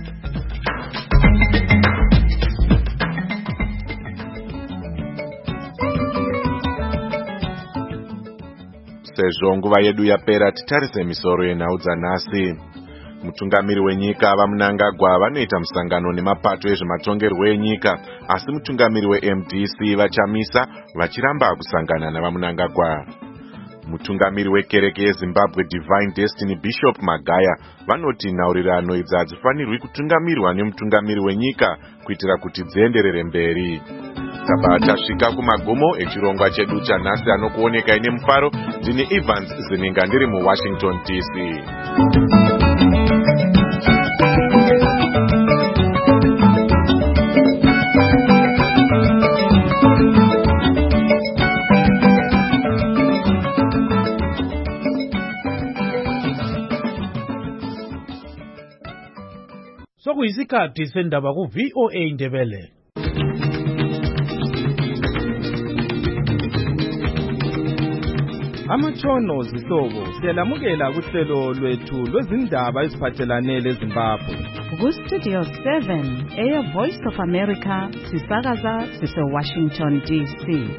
Sezvo nguva yedu yapera titarise misoro yenhau dzanhasi. Mutungamiri wenyika vaMnangagwa vanoita musangano nemapato ezvematongerwo enyika, asi mutungamiri weMDC vaChamisa vachiramba kusangana navaMnangagwa. mutungamiri wekereke yezimbabwe Divine Destiny Bishop Magaya vanoti nhaurirano idzi hadzifanirwi kutungamirwa nemutungamiri wenyika kuitira kuti dzienderere mberi. Tabva tasvika kumagumo echirongwa chedu chanhasi anokuonekai nemufaro. Ndini Evans Zininga ndiri muWashington DC. Sokuyisikhathi sendaba ku VOA Ndebele. Amatshono zihlobo siyalamukela kuhlelo lwethu lwezindaba eziphathelane leZimbabwe. Ku-Studio 7 eya Voice of America sisakaza sise-Washington DC.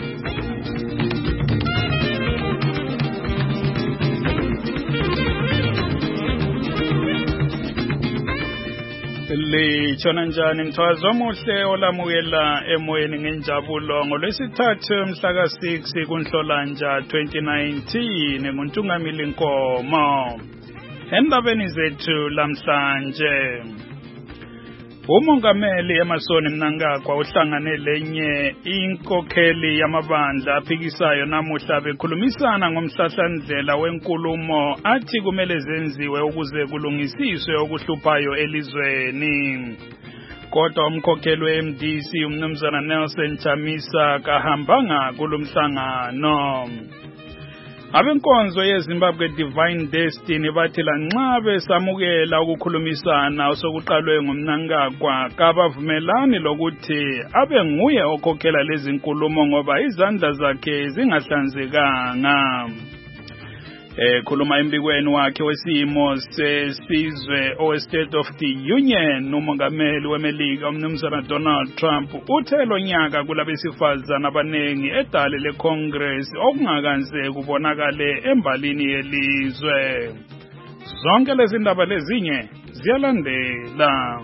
Litshona njani mthwazi omuhle olamukela emoyeni ngenjabulo ngolwesithathu mhla ka-6 kuNhlolanja 2019 nguntungamili Nkomo. Endabeni zethu lamhlanje, umongameli Emmerson Mnangagwa uhlangane lenye inkokheli yamabandla aphikisayo namuhla bekhulumisana ngomhlahlandlela wenkulumo athi kumele zenziwe ukuze kulungisiswe okuhluphayo elizweni. Kodwa umkhokheli we-MDC umnumzana Nelson Chamisa kahambanga kulomhlangano. Abenkonzo yeZimbabwe Divine Destiny bathi lanxa besamukela ukukhulumisana osokuqalwe nguMnangagwa kabavumelani lokuthi abe nguye okhokhela lezi nkulumo ngoba izandla zakhe zingahlanzekanga. Khuluma embikweni wakhe wesimo sesizwe State of the Union, umongameli weMelika umnumzana Donald Trump uthe lo nyaka kulabesifazana abanengi edale leCongress okungakanze kubonakale embalini yelizwe. Zonke lezi ndaba lezinye ziyalandela.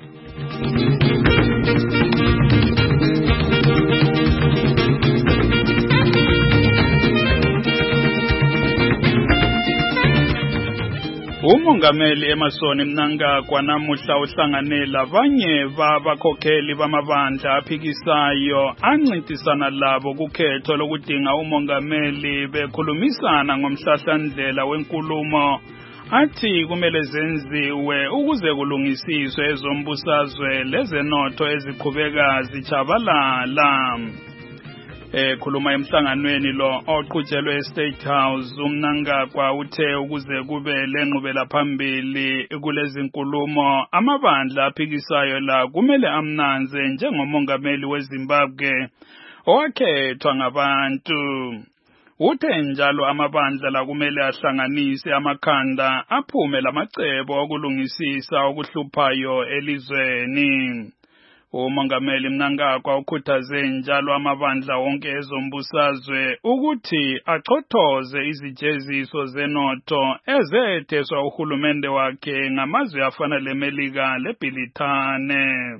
Umongameli Emmerson Mnangagwa namuhla uhlangane labanye babakhokheli bamabandla aphikisayo ancintisana labo kukhetho lokudinga umongameli bekhulumisana ngomhlahlandlela wenkulumo athi kumele zenziwe ukuze kulungisiswe ezombusazwe lezenotho eziqhubeka zichabalala. Khuluma emhlanganweni lo oqhutshelwe eState House, uMnangagwa uthe ukuze kube lenqubela phambili kulezi nkulumo amabandla aphikisayo la kumele amnanze njengomongameli weZimbabwe owakhethwa ngabantu. Uthe njalo amabandla la kumele ahlanganise amakhanda aphume lamacebo okulungisisa okuhluphayo elizweni. Umongameli Mnangagwa ukhuthaze njalo amabandla wonke ezombusazwe ukuthi achothoze izijeziso zenotho ezetheswa uhulumende wakhe ngamazwe afana leMelika leBrithane.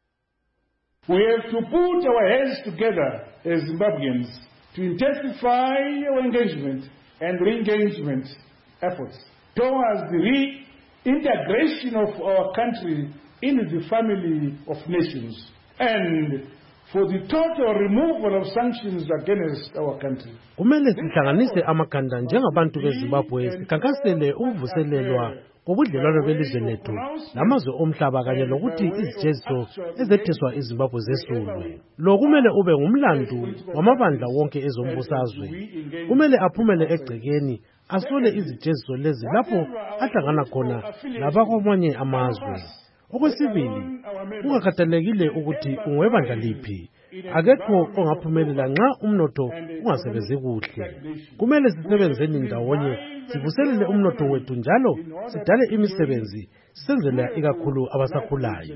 We have to put our heads together as Zimbabweans to intensify our engagement and re-engagement efforts towards the reintegration of our country in the family of nations and for the total removal of sanctions against our country. Kumele sihlanganise amakhanda njengabantu beZimbabwe sikhankasele ukuvuselelwa kobudlelwano belizwe lethu namazwe omhlaba kanye lokuthi izijeziso ezetheswa iZimbabwe zesulwe. Lo kumele ube ngumlandu wamabandla wonke ezombusazwe. Kumele aphumele egcekeni asole izijeziso lezi lapho ahlangana khona labakwamanye amazwe. Okwesibili, ungakhathalekile ukuthi ungwebandla liphi, akekho ongaphumelela nxa umnotho ungasebenzi kuhle. Kumele sisebenzeni ndawonye sivuselele umnotho wethu njalo sidale imisebenzi senzele ikakhulu abasakhulayo,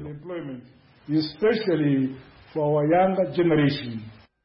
especially for our younger generation.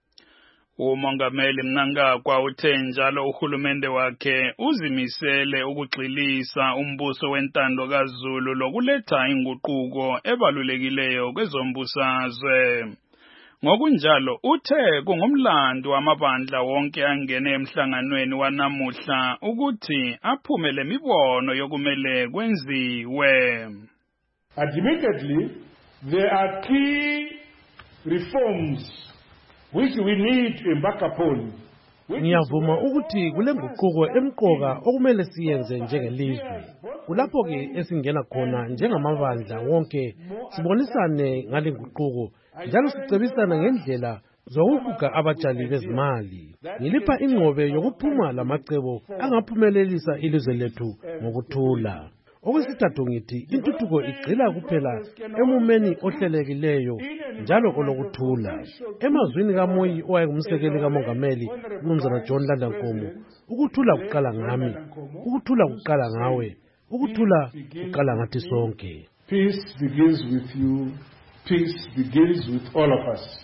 Umongameli Mnangagwa uthe njalo uhulumende wakhe uzimisele ukugxilisa umbuso wentando kaZulu lokuletha inguquko ebalulekileyo kwezombusazwe. Ngokunjalo uthe kungumlando wamabandla wonke angene emhlanganweni wanamuhla ukuthi aphume lemibono yokumele kwenziwe. Admittedly, there are key reforms which we need to embark upon. Ngiyavuma ukuthi kule nguquko emqoka okumele siyenze njengelizwe. Kulapho ke esingena khona njengamabandla wonke sibonisane ngale nguquko njalo sicebisana ngendlela zokuguga abatshali bezimali. Ngilipha ingqobe yokuphuma lamacebo angaphumelelisa ilizwe lethu ngokuthula. Okwesithathu ngithi intuthuko igxila kuphela emumeni ohlelekileyo njalo olokuthula. Emazwini kaMoyi owayengumsekeli kamongameli uMnumzana John Landa Nkomo, ukuthula kuqala ngami, ukuthula kuqala ngawe, ukuthula kuqala ngathi sonke. Peace begins with you. Peace begins with all of us.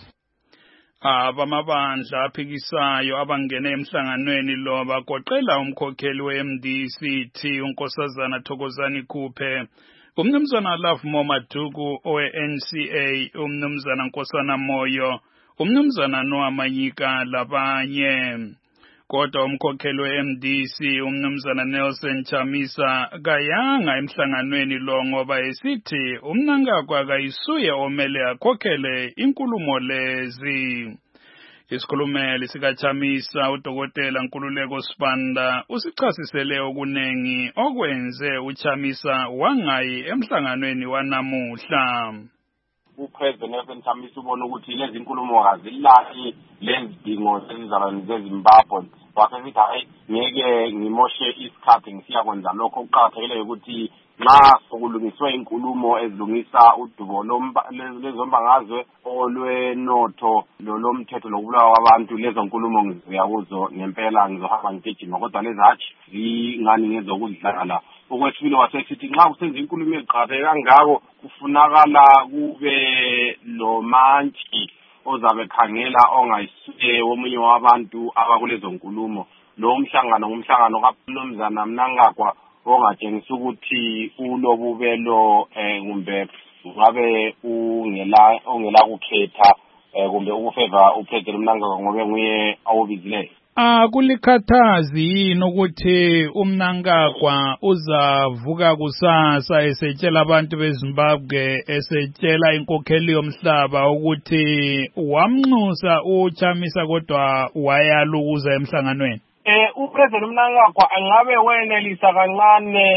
Abamabandla aphikisayo abangene emhlanganweni lo bagoqela umkhokheli we-MDC uNkosazana Thokozani Khuphe, uMnumzana Love Momaduku owe-NCA, uMnumzana Nkosana Moyo, uMnumzana Noah Manyika labanye. Kodwa umkhokheli we-MDC uMnumzana Nelson Chamisa kayanga emhlanganweni lo ngoba esithi uMnangagwa kayisuye omele akhokhele inkulumo lezi. Isikhulumeli sikaChamisa uDokotela Nkululeko Sibanda usichasisele okunengi okwenze uChamisa wangayi emhlanganweni wanamuhla. uPresident Nelson Chamisa ubona ukuthi lezi nkulumo azilahi lezidingo zezizalwane zeZimbabwe. Wasesithi hayi ngeke ngimoshe isikhathi ngisiya kwenza lokho. Kuqakathekile ukuthi nxa sokulungiswe inkulumo ezilungisa udubo lezombangazwe olwenotho lolomthetho lokubulawa kwabantu, lezo nkulumo ngiziya kuzo ngempela, ngizohamba ngigijima, kodwa lezi hatshi zingani ngezokudlala. Okwesibili wasesithi nxa kusenza inkulumo eziqakatheke kangako kufunakala kube lo mantshi ozabe khangela ongayisuye omunye wabantu abakulezo nkulumo. Lo mhlangano ngumhlangano kaMnumzana Mnangagwa ongatshengisa ukuthi ulobubelo kumbe ngabe ongela kukhetha kumbe ukufeva uPresident Mnangagwa ngoba nguye awubizileyo. Kulikhathazi yini ukuthi uMnangagwa uzavuka kusasa esetshela abantu beZimbabwe, esetshela inkokheli yomhlaba ukuthi wamnxusa uChamisa kodwa wayalukuza emhlanganweni? uPresident Mnangagwa angabe wenelisa kancane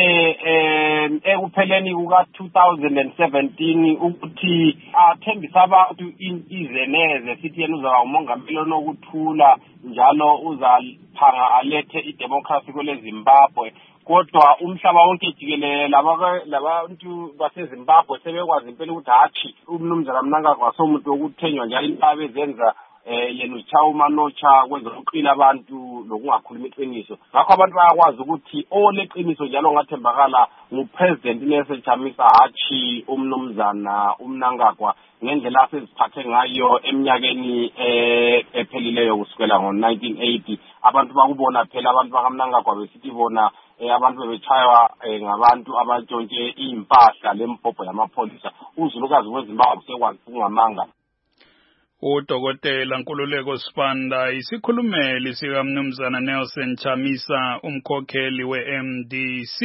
ekupheleni kuka-2017 ukuthi athembisa abantu izeneze sithi yena uzaba umongameli onokuthula njalo uzaphanga alethe idemocracy kwele Zimbabwe. Kodwa umhlaba wonke jikelele labantu baseZimbabwe sebekwazi impela ukuthi hatshi uMnumzana Mnangagwa somuntu okuthenywa njalo impaba ezenza yena uchawa umanocha kwezokuqila abantu lokungakhuluma iqiniso. Ngakho abantu bayakwazi ukuthi oleqiniso njalo ngathembakala nguPresident Nelson Chamisa hatshi uMnumzana uMnangagwa ngendlela aseziphathe ngayo eminyakeni ephelileyo kusukela ngo-1980. Abantu bakubona phela abantu bakaMnangagwa besithi bona abantu bebechaywa ngabantu abatshontshe impahla lembhobho yamapholisa. Uzulukazi weZimbabwe sekwazi kungamanga. uDokotela Nkululeko Sibanda isikhulumeli sikaMnumzana Nelson Chamisa umkhokheli we-MDC.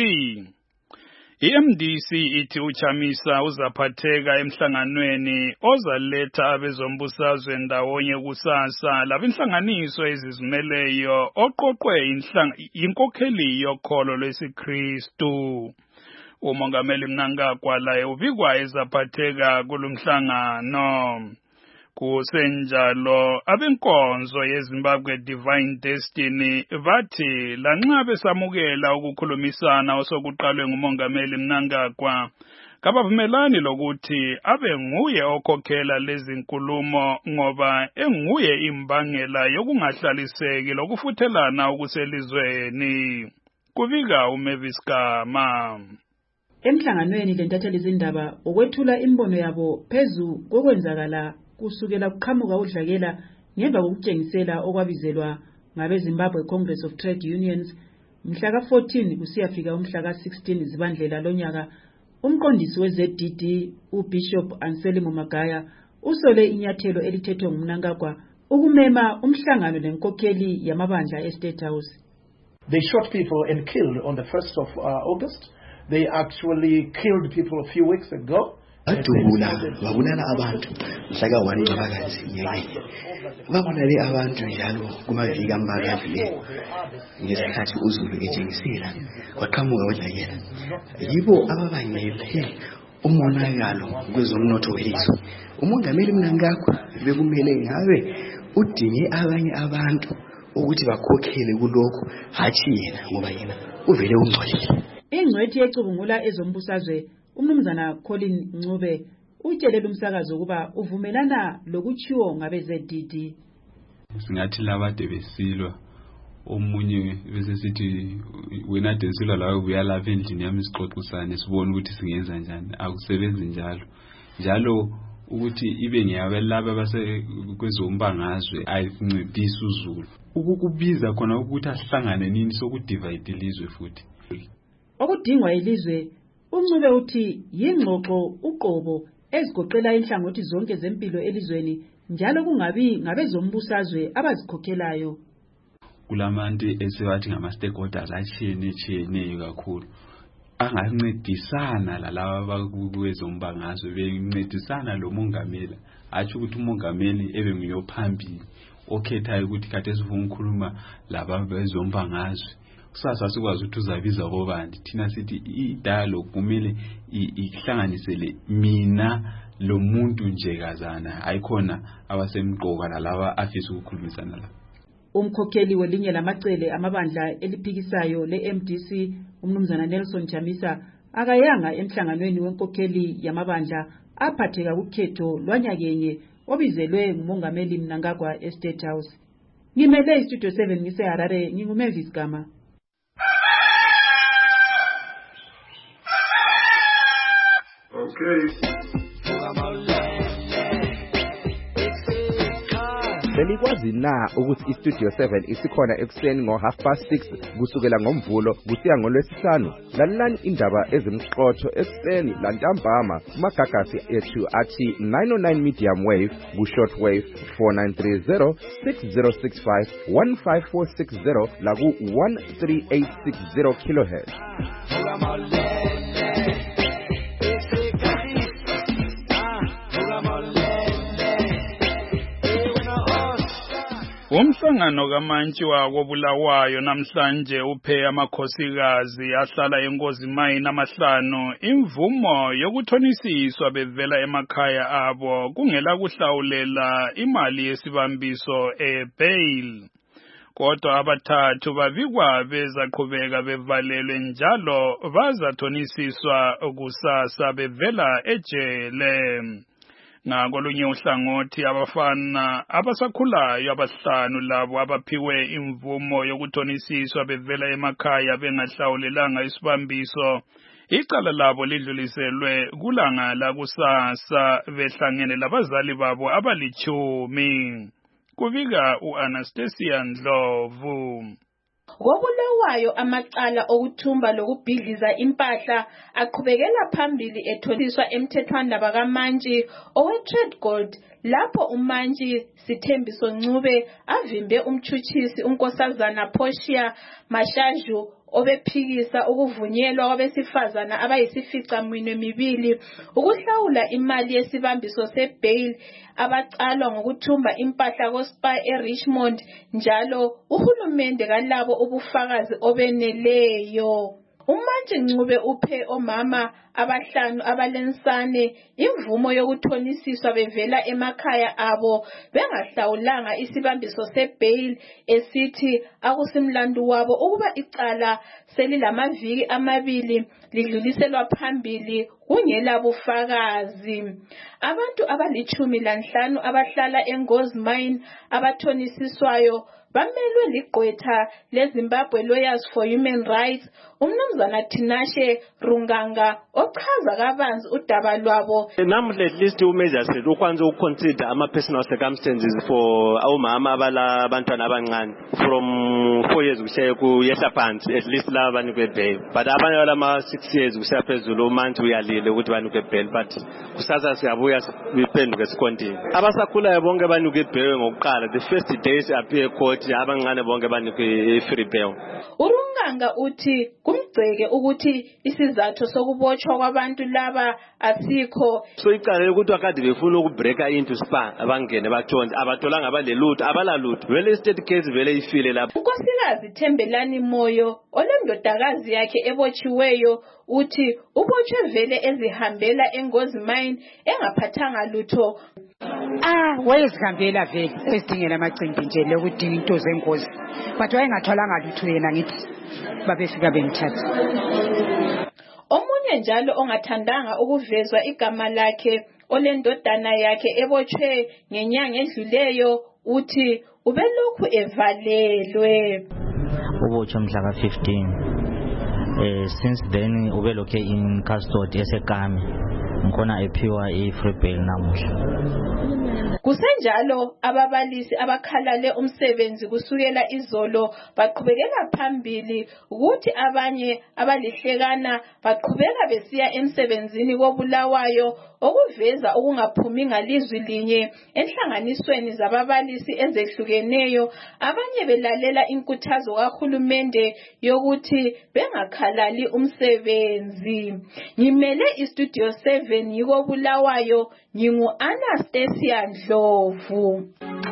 iMDC ithi uChamisa uzaphatheka emhlanganweni ozaletha abezombusazwe ndawonye kusasa labinhlanganiso ezizimeleyo oqoqwe inkokheli yokholo lwesiKristu. uMongameli Mnangagwa laye ubikwa ezaphatheka kulumhlangano. Kusenjalo abenkonzo yeZimbabwe Divine Destiny bathi lanxa besamukela ukukhulumisana osokuqalwe nguMongameli Mnangagwa kabavumelani lokuthi abe nguye okhokhela lezi nkulumo ngoba enguye imbangela yokungahlaliseki lokufuthelana okuselizweni. Kubika uMavis Gama. Emhlanganweni lentatheli izindaba okwethula imbono yabo phezu kokwenzakala kusukela kuqhamuka udlakela ngemva kokutshengisela okwabizelwa ngabeZimbabwe Congress of Trade Unions mhla ka-14 kusiyafika umhla ka-16 Zibandlela lonyaka. Umqondisi we-ZDD uBishop Anselmo Magaya usole inyathelo elithethwe nguMnangagwa ukumema umhlangano nenkokheli yamabandla eState House. They shot people and killed on the 1st of August. They actually killed people a few weeks ago. Babulala abantu mhlaka 1 Ncwabakazi ngelayini. Babulale abantu njalo kumaviki amabili ngesikhathi uZulu etshengisela kwaqhamuka odlakela. Yibo ababangele umonakalo kwezomnotho wethu. Umongameli Mnangagwa bekumele ngabe udinge abanye abantu ukuthi bakhokhele kulokho hathi yena ngoba yena uvele ungcolile. Ingcwethi yecubungula ezombusazwe umnumzana Colin Ncube utshelele umsakazo ukuba uvumelana lokuchiwo ngabe-ZDD. Singathi labade besilwa omunye bese sithi wena desilwa lawe buya lapha endlini yami sixoxisane sibone ukuthi singenza njani. Akusebenzi njalo ukuthi ibe ngiyabelaba base kwezombangazwe ayincedisa uZulu. Ukukubiza khona ukuthi asihlangane nini sokudivide ilizwe futhi. Okudingwa ilizwe uNcube uthi yingxoxo uqobo ezigoqela inhlangothi zonke zempilo elizweni njalo kungabi ngabezombusazwe abazikhokhelayo. Kulamantu esebathi ngama-stakeholders atshiyeneyo kakhulu angancedisana lalaba abakuwezombangazwe bencedisana lo mongameli athi ukuthi umongameli ebe nguyophambili okhethayo ukuthi kade sifuna ukukhuluma laba bezombangazwe. Kusasa sikwazi ukuthi uzabiza kobani thina sithi i-dialogue kumele ihlanganisele mina lo muntu nje kazana ayikhona abasemqoka lalaba afisa ukukhulumisana la. Umkhokheli welinye lamacele amabandla eliphikisayo le-MDC umnumzana Nelson Chamisa akayanga emhlanganweni wenkokheli yamabandla aphatheka kukhetho lwanyakenye obizelwe ngumongameli Mnangagwa eState House. Ngimele iStudio 7 ngiseHarare nginguMavis Gama. Benikwazi na ukuthi iStudio 7 isikhona ekuseni ngo6:30 kusukela ngoMvulo kusiya ngoLwesihlanu. Lalelani indaba ezimxotho ekuseni lantambama kumagagasi ethu athi 909 medium wave ku-short wave 4930 6065 15460 laku 13860 kilohertz. Umhlangano kaMantshi wako Bulawayo namhlanje uphe amakhosikazi ahlala eNkozimayini amahlanu imvumo yokuthonisiswa bevela emakhaya abo kungela kuhlawulela imali yesibambiso ebail. Kodwa abathathu babikwa bezaqhubeka bevalelwe njalo bazathonisiswa kusasa bevela ejele. Ngakolunye uhlangothi abafana abasakhulayo abahlanu labo abaphiwe imvumo yokuthonisiswa bevela emakhaya bengahlawulelanga isibambiso icala labo lidluliselwe kulanga lakusasa behlangene labazali babo abali10. Kubika uAnastasia Ndlovu. Ngokulawayo amacala okuthumba lokubhidliza impahla aqhubekela phambili etholiswa emthethwandaba kaMantshi owe-Trade Gold lapho uMantshi Sithembiso Ncube avimbe umtshutshisi unkosazana Portia Mashaju obephikisa ukuvunyelwa kwabesifazana abayisificamunwe mibili ukuhlawula imali yesibambiso sebail abacalwa ngokuthumba impahla koSpy eRichmond njalo uhulumende kalabo ubufakazi obeneleyo. uMantshi Ncube uphe omama abahlanu abalensane imvumo yokuthonisiswa bevela emakhaya abo bengahlawulanga isibambiso sebail esithi akusimlandu wabo ukuba icala selilamaviki amabili lidluliselwa phambili kungela bufakazi. Abantu abali15 abahlala eNkozimayini abathonisiswayo bamelwe ligqwetha leZimbabwe Lawyers for Human Rights umnumzana Tinashe Runganga ochaza kabanzi udaba lwabo. Namuhla at least umeasure said ukwanze ukuconsider ama-personal circumstances for omama abantwana abancane from 4 years kushaya kuyehla phansi at least laba banikwe bail, but abanye balama 6 years kushaya phezulu umanthi uyalile ukuthi banikwe bail, but kusasa siyabuya biphenduke sikontinue. Abasakhulayo bonke banikwe bail ngokuqala, the first days appear court abancane bonke banikwe free bail. Urunganga uthi kumgceke ukuthi isizathu sokubotshwa kwabantu laba asikho. So icala ukuthi wakade befuna ukubreaka into spa abangene batshonze abatholanga abalelutho abalalutho real estate case vele ifile lapho. Unkosikazi Thembelani Moyo olendodakazi yakhe ebotshiweyo uthi ubotshwe vele ezihambela eNgozi Mine engaphathanga lutho. Wayezihambela vele ezidingela amacimbi nje lokudinga into zengozi, but wayengathwalanga lutho yena ngithi babefika bemthatha. Omunye njalo ongathandanga ukuvezwa igama lakhe olendodana yakhe ebotshwe ngenyanga edluleyo uthi ubelokhu evalelwe. Ubotshwe mhla ka-15. Since then ubelokhu in custody esekame, ngikhona ephiwa i-free bail namuhla. Kusenjalo ababalisi abakhalale umsebenzi kusukela izolo baqhubekela phambili ukuthi abanye abalihlekana baqhubeka besiya emsebenzini koBulawayo okuveza ukungaphumi ngalizwi linye enhlanganisweni zababalisi ezehlukeneyo, abanye belalela inkuthazo kahulumende yokuthi bengakhalali umsebenzi. Ngimele iStudio 7 yikoBulawayo, ngingu Anastasia Ndlovu.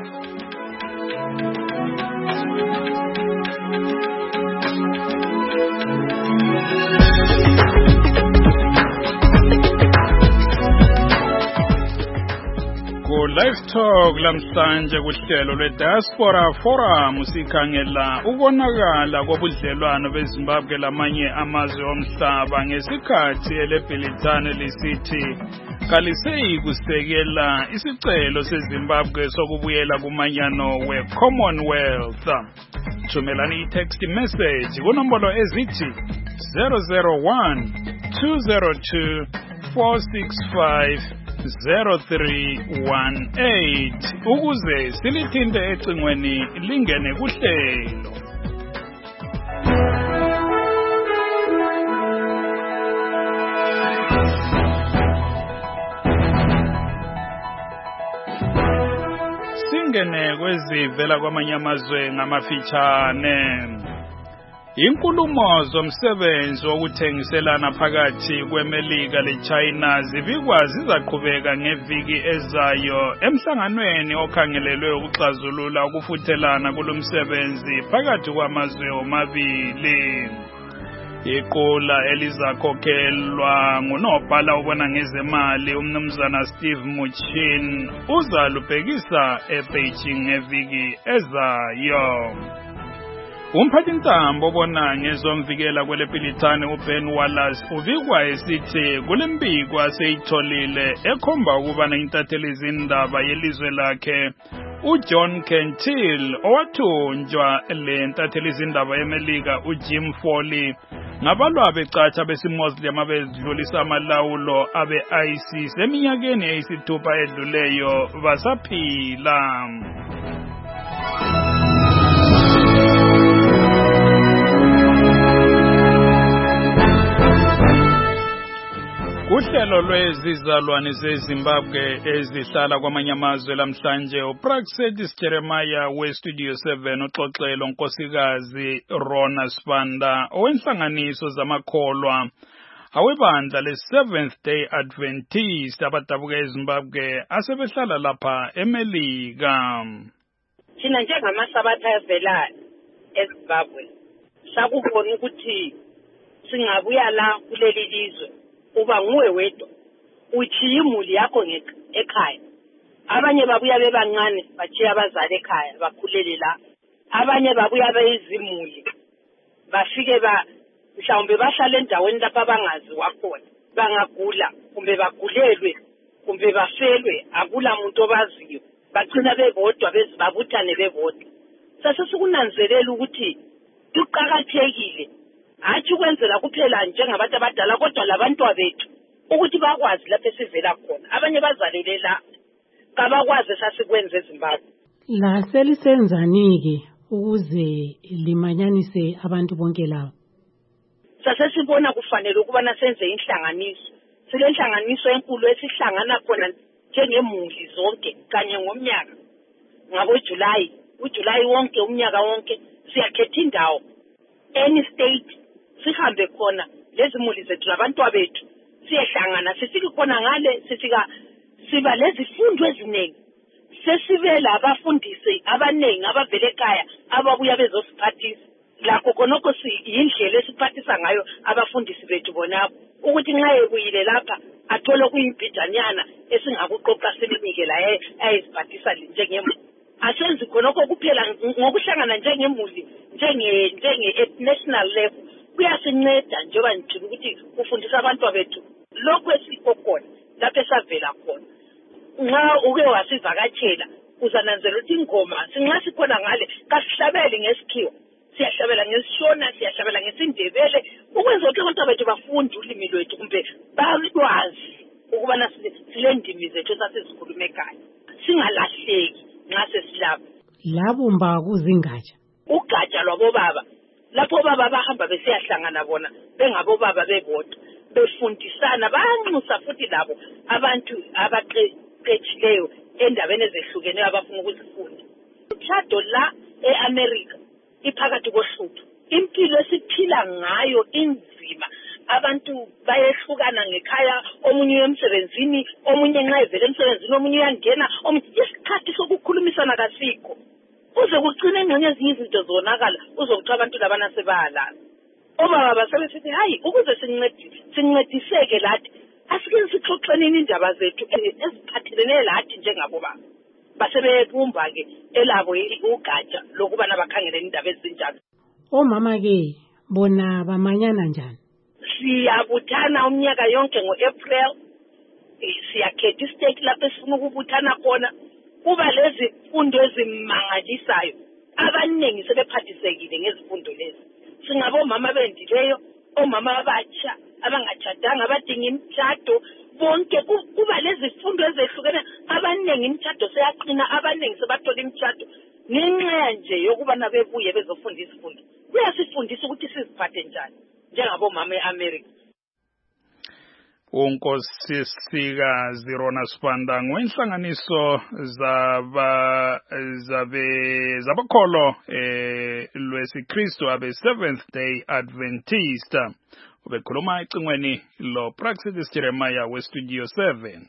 Live Talk lamhlanje kuhlelo lwe-Diaspora Forum sikhangela ukubonakala kobudlelwano beZimbabwe lamanye amazwe omhlaba ngesikhathi elebhilithane lisithi kaliseyi kusekela isicelo seZimbabwe sokubuyela kumanyano we-Commonwealth. Thumelani i-text message kunombolo ezithi 001 202 465 0318 ukuze silithinte ecingweni lingene kuhlelo. Singene kwezivela kwamanye amazwe ngamafitshane. Inkulumo zomsebenzi wokuthengiselana phakathi kweMelika leChina zibikwa zizaqhubeka ngeviki ezayo emhlanganweni okhangelelwe ukuxazulula ukufuthelana kulomsebenzi phakathi kwamazwe omabili. Iqula elizakhokhelwa ngunobhala ubona ngezemali umnumzana Steve Mnuchin uzalubhekisa eBeijing ngeviki ezayo. Umphathintambo obona ngezomvikela kwelepilithane uBen Wallace ubikwa esithi kulembiko aseyitholile ekhomba ukuba intatheli zindaba yelizwe lakhe uJohn Kentil owathunjwa le ntatheli zindaba yeMelika uJim Foley ngabalwa becatsha besiMuslim abedlulisa amalawulo abe-ISIS eminyakeni eyisithupha edluleyo basaphila. Uhlelo lwezizalwane zeZimbabwe ezihlala kwamanye amazwe lamhlanje uPraxedis Jeremiah weStudio 7 uxoxelo nkosikazi Rona Sibanda owenhlanganiso zamakholwa awebandla le-Seventh Day Adventist abadabuka eZimbabwe asebehlala lapha eMelika. Thina njengamasabatha avela eZimbabwe sakubona ukuthi singabuya la kuleli lizwe uba nguwe wedwa uchiya imuli yakho ekhaya, abanye babuya bebancane bachiya abazali ekhaya bakhulele la, abanye babuya beyizimuli bafike mhlawumbe bahlala endaweni lapha bangazi wakhona, bangagula kumbe bagulelwe kumbe bafelwe akula muntu obaziyo, bagcina bebodwa babuthane bebodwa. sasesikunanzelela ukuthi kuqakathekile hathi ukwenzela kuphela njengabantu abadala kodwa labantwa bethu ukuthi bakwazi lapho esivela khona abanye bazalele la kabakwazi sasikwenza eZimbabwe. La selisenzani-ke ukuze limanyanise abantu bonke labo? Sasesibona kufanele ukubana senze inhlanganiso. Sile nhlanganiso enkulu esihlangana khona njengemuli zonke kanye ngomnyaka. Ngabo July, uJuly wonke umnyaka wonke siyakhetha indawo any state sihambe khona lezi muli zethu labantwa bethu siyehlangana sifike khona ngale sifika siba lezifundo eziningi sesibela abafundisi abaningi abavele ekhaya ababuya bezosiphathisa lakho khonoko yindlela esiphathisa ngayo abafundisi bethu bonabo ukuthi nxa ebuyile lapha athole kuyimbijanyana esingakuqoqa silinike la ayiziphathisa njengemuli. Asenzi khonoko kuphela ngokuhlangana njengemuli njenge national level kuyasinceda njengoba ngitshilo ukuthi kufundisa abantu bethu lokho esikho khona lapho esavela khona. Nxa uke wasivakatshela uzananzela ukuthi ingoma sinxa sikhona ngale kasihlabele ngesikhiwa siyahlabela ngesishona siyahlabela ngesindebele ukwenza ukuthi abantu bethu bafunde ulimi lwethu kumbe balwazi ukubana sile ndimi zethu sasizikhuluma ekhaya singalahleki nxa sesihlaba. Labo mba kuzingatsha ugatsha lwabobaba lapho baba bahamba besiyahlangana bona bengabobaba bebodwa befundisana bayanxusa futhi labo abantu abaqeqetshileyo endabeni ezehlukeneyo abafuna ukuzifunda. Umshado la eAmerica iphakathi kohlupho impilo esiphila ngayo inzima abantu bayehlukana ngekhaya omunye uyemsebenzini omunye nxa evele emsebenzini omunye uyangena isikhathi sokukhulumisana kasikho uze kucine engxenye ezinye izinto zonakala uzokuthiwa abantu labana sebayalala. Obaba basebesithi hayi ukuze sincediseke lathi asike sixoxenini indaba zethu eziphathelene lathi njengabobaba basebebumba-ke elabo ugatsha lokubana bakhangele indaba ezinjalo. Omama-ke bona bamanyana njani? Siyabuthana umnyaka yonke ngo-April siyakhetha istate lapho esifuna ukubuthana khona kuba lezi fundo ezimangalisayo abaningi sebephathisekile ngezifundo lezi. Singabomama bendileyo omama abatsha abangatshadanga abadinga imtshado bonke kuba lezi fundo ezehlukene abaningi imtshado seyaqina abaningi sebathola imtshado ngenxa nje yokubana bebuye bezofunda isifundo kuyasifundisa ukuthi siziphathe njani njengabomama eAmerica. Unkosikazi Rona Sibanda ngwenhlanganiso zabakholo lwesikristu abe Seventh Day Adventist ubekhuluma ecingweni lo Praxis Jeremiah we Studio 7.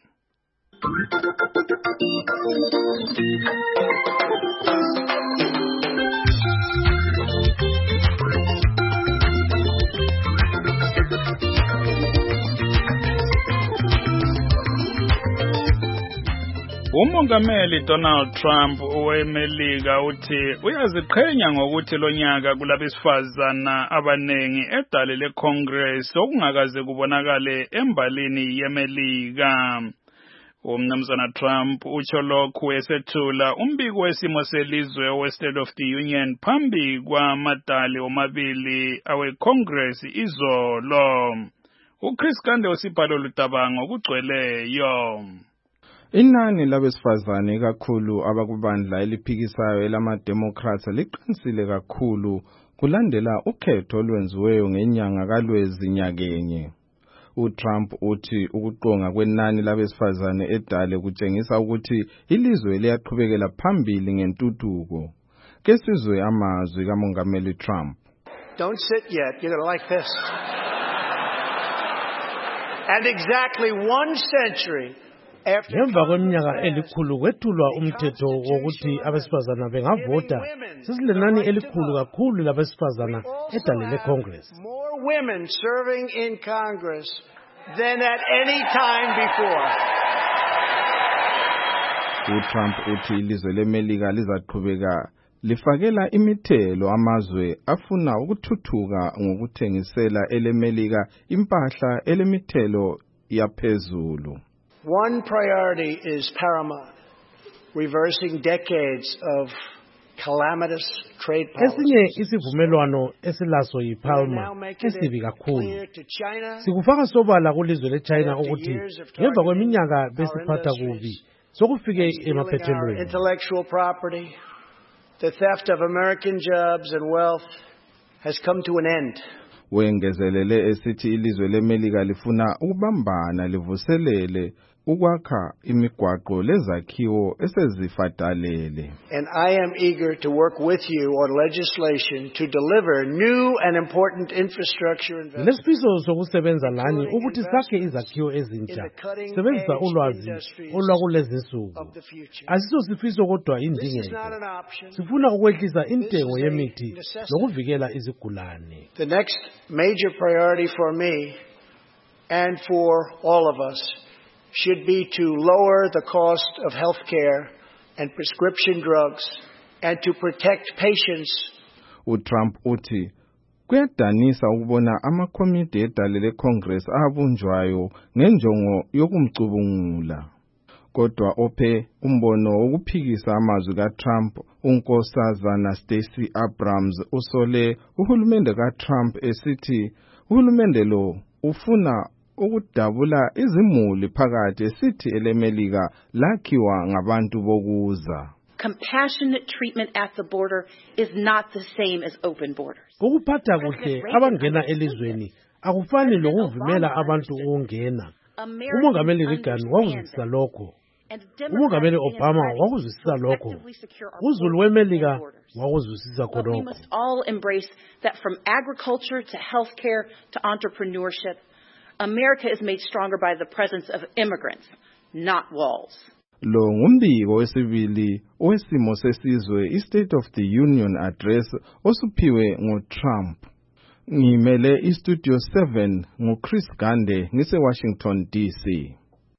Umongameli Donald Trump weMelika uthi uyaziqhenya ngokuthi lonyaka kulabesifazana abanengi edale leCongress okungakaze kubonakale embalini yeMelika. Umnumzana Trump utsho lokhu esethula umbiko wesimo selizwe we-State of the Union phambi kwamadale omabili aweCongress izolo. uChris Kande usibhalo lutabango kugcweleyo. Inani labesifazane kakhulu abakubandla eliphikisayo elama-Democrats liqinisile kakhulu kulandela ukhetho olwenziweyo ngenyanga kaLwezi nyakenye. uTrump uthi ukuqonga kwenani labesifazane edale kutshengisa ukuthi ilizwe liyaqhubekela phambili ngentuthuko. Ke sizwe amazwi kaMongameli Trump. Don't sit yet. You're going to like this. And exactly 1 century Ngemva kweminyaka elikhulu kwethulwa umthetho wokuthi abesifazana bengavota, sesilenani elikhulu kakhulu labesifazana edale leCongress. More women serving in Congress than at any time before. uTrump uthi ilizwe leMelika lizaqhubeka lifakela imithelo amazwe afuna ukuthuthuka ngokuthengisela eleMelika impahla elemithelo yaphezulu. One priority is paramount, reversing decades of calamitous trade esinye policies. isivumelwano esilaso yiPalma Making esibi it kakhulu clear to China sikufaka sobala kulizwe leChina ukuthi years of ngemva kweminyaka targeting besiphatha our kubi industries, sokufike stealing our emaphethelweni intellectual property, the theft of American jobs and wealth has come to an end. Wengezelele esithi ilizwe leMelika lifuna ukubambana livuselele ukwakha imigwaqo lezakhiwo esezifadalele. And I am eager to work with you on legislation to deliver new and important infrastructure investments. Lesifiso sokusebenza lani ukuthi sakhe izakhiwo ezintsha sebenzisa ulwazi olwakulezinsuku asiso sifiso kodwa indingeko sifuna ukwehlisa intengo yemithi nokuvikela izigulane. The next major priority for me and for all of us should be to lower the cost of health care and prescription drugs and to protect patients. uTrump uthi kuyadanisa ukubona amakomiti edalele Congress abunjwayo ngenjongo yokumcubungula. Kodwa ophe umbono wokuphikisa amazwi kaTrump unkosazana Stacey Abrams usole uhulumende kaTrump esithi uhulumende lo ufuna ukudabula izimuli phakathi esithi eleMelika lakhiwa ngabantu bokuza. Compassionate treatment at the border is not the same as open borders. Ukuphatha kuhle abangena elizweni akufani lokuvumela abantu ukungena. Umongameli Reagan wakuzwisisa lokho. Umongameli Obama wakuzwisisa lokho. Uzulu weMelika wakuzwisisa But we khonokho. must all embrace that from agriculture to healthcare to entrepreneurship, America is made stronger by the presence of immigrants, not walls. Lo ngumbiko wesibili owesimo sesizwe iState of the Union Address osuphiwe ngoTrump. Ngimele iStudio 7 nguChris Gande ngise-Washington DC.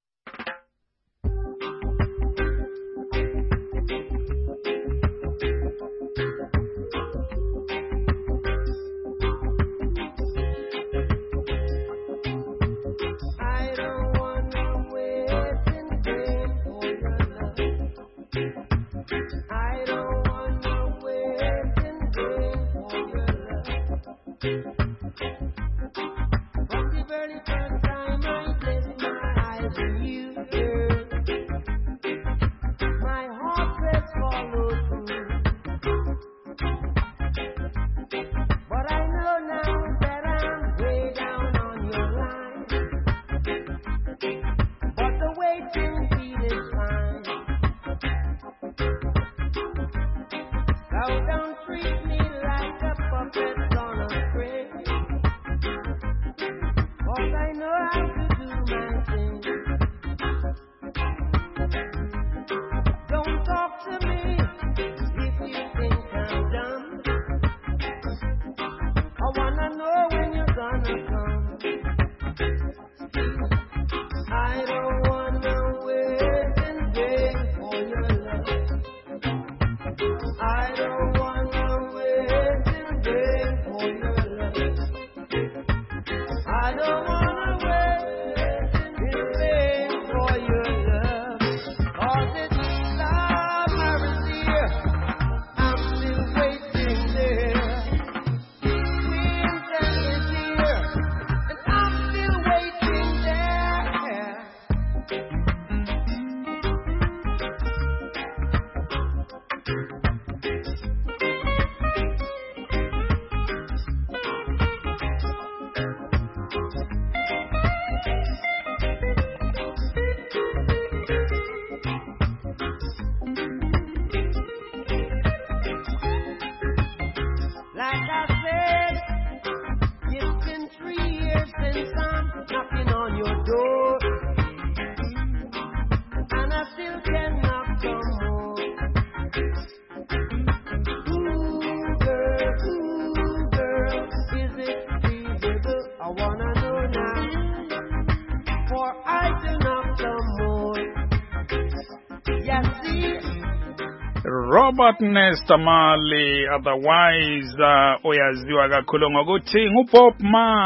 Robert Nesta Marley, otherwise oyaziwa kakhulu ngokuthi nguBob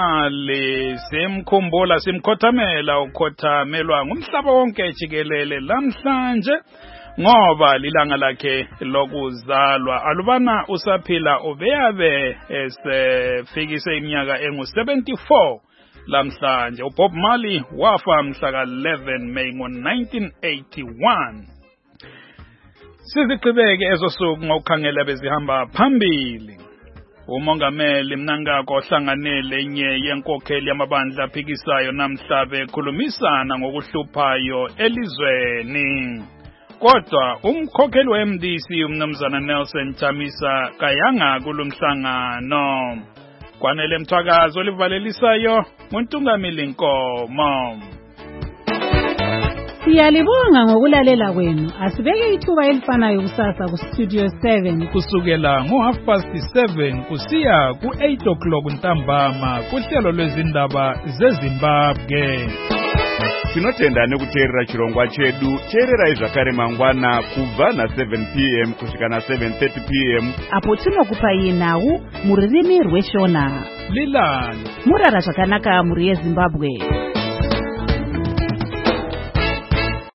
Marley, simkhumbula simkhothamela ukhothamelwa ngumhlaba wonke jikelele namhlanje ngoba lilanga lakhe lokuzalwa. Alubana usaphila ubeyabe esefikise iminyaka engu-74 lamhlanje. uBob Marley wafa mhla ka-11 May ngo-1981. Siziqhubeke ezosuku ngokukhangela bezihamba phambili. Umongameli Mnangagwa ohlanganele enye yenkokheli yamabandla aphikisayo namhla bekhulumisana ngokuhluphayo elizweni. Kodwa umkhokheli we-MDC umnumzana Nelson Chamisa kayanga kulomhlangano. Kwanele Mthwakazi olivalelisayo nguNtungamili Nkomo. Siyalibonga ngokulalela kwenu. Asibeke ithuba elifanayo kusasa ku Studio 7 kusukela ngo7:30 kusiya ku8 ntambama kuhlelo lwezindaba zeZimbabwe. Tinotenda nekuteerera chirongwa chedu. Teerera zvakare mangwana kubva na7 p.m. kusvika na7:30 p.m. apo tinokupai nhau mururimi rweShona. Lilani murara zvakanaka muri yeZimbabwe.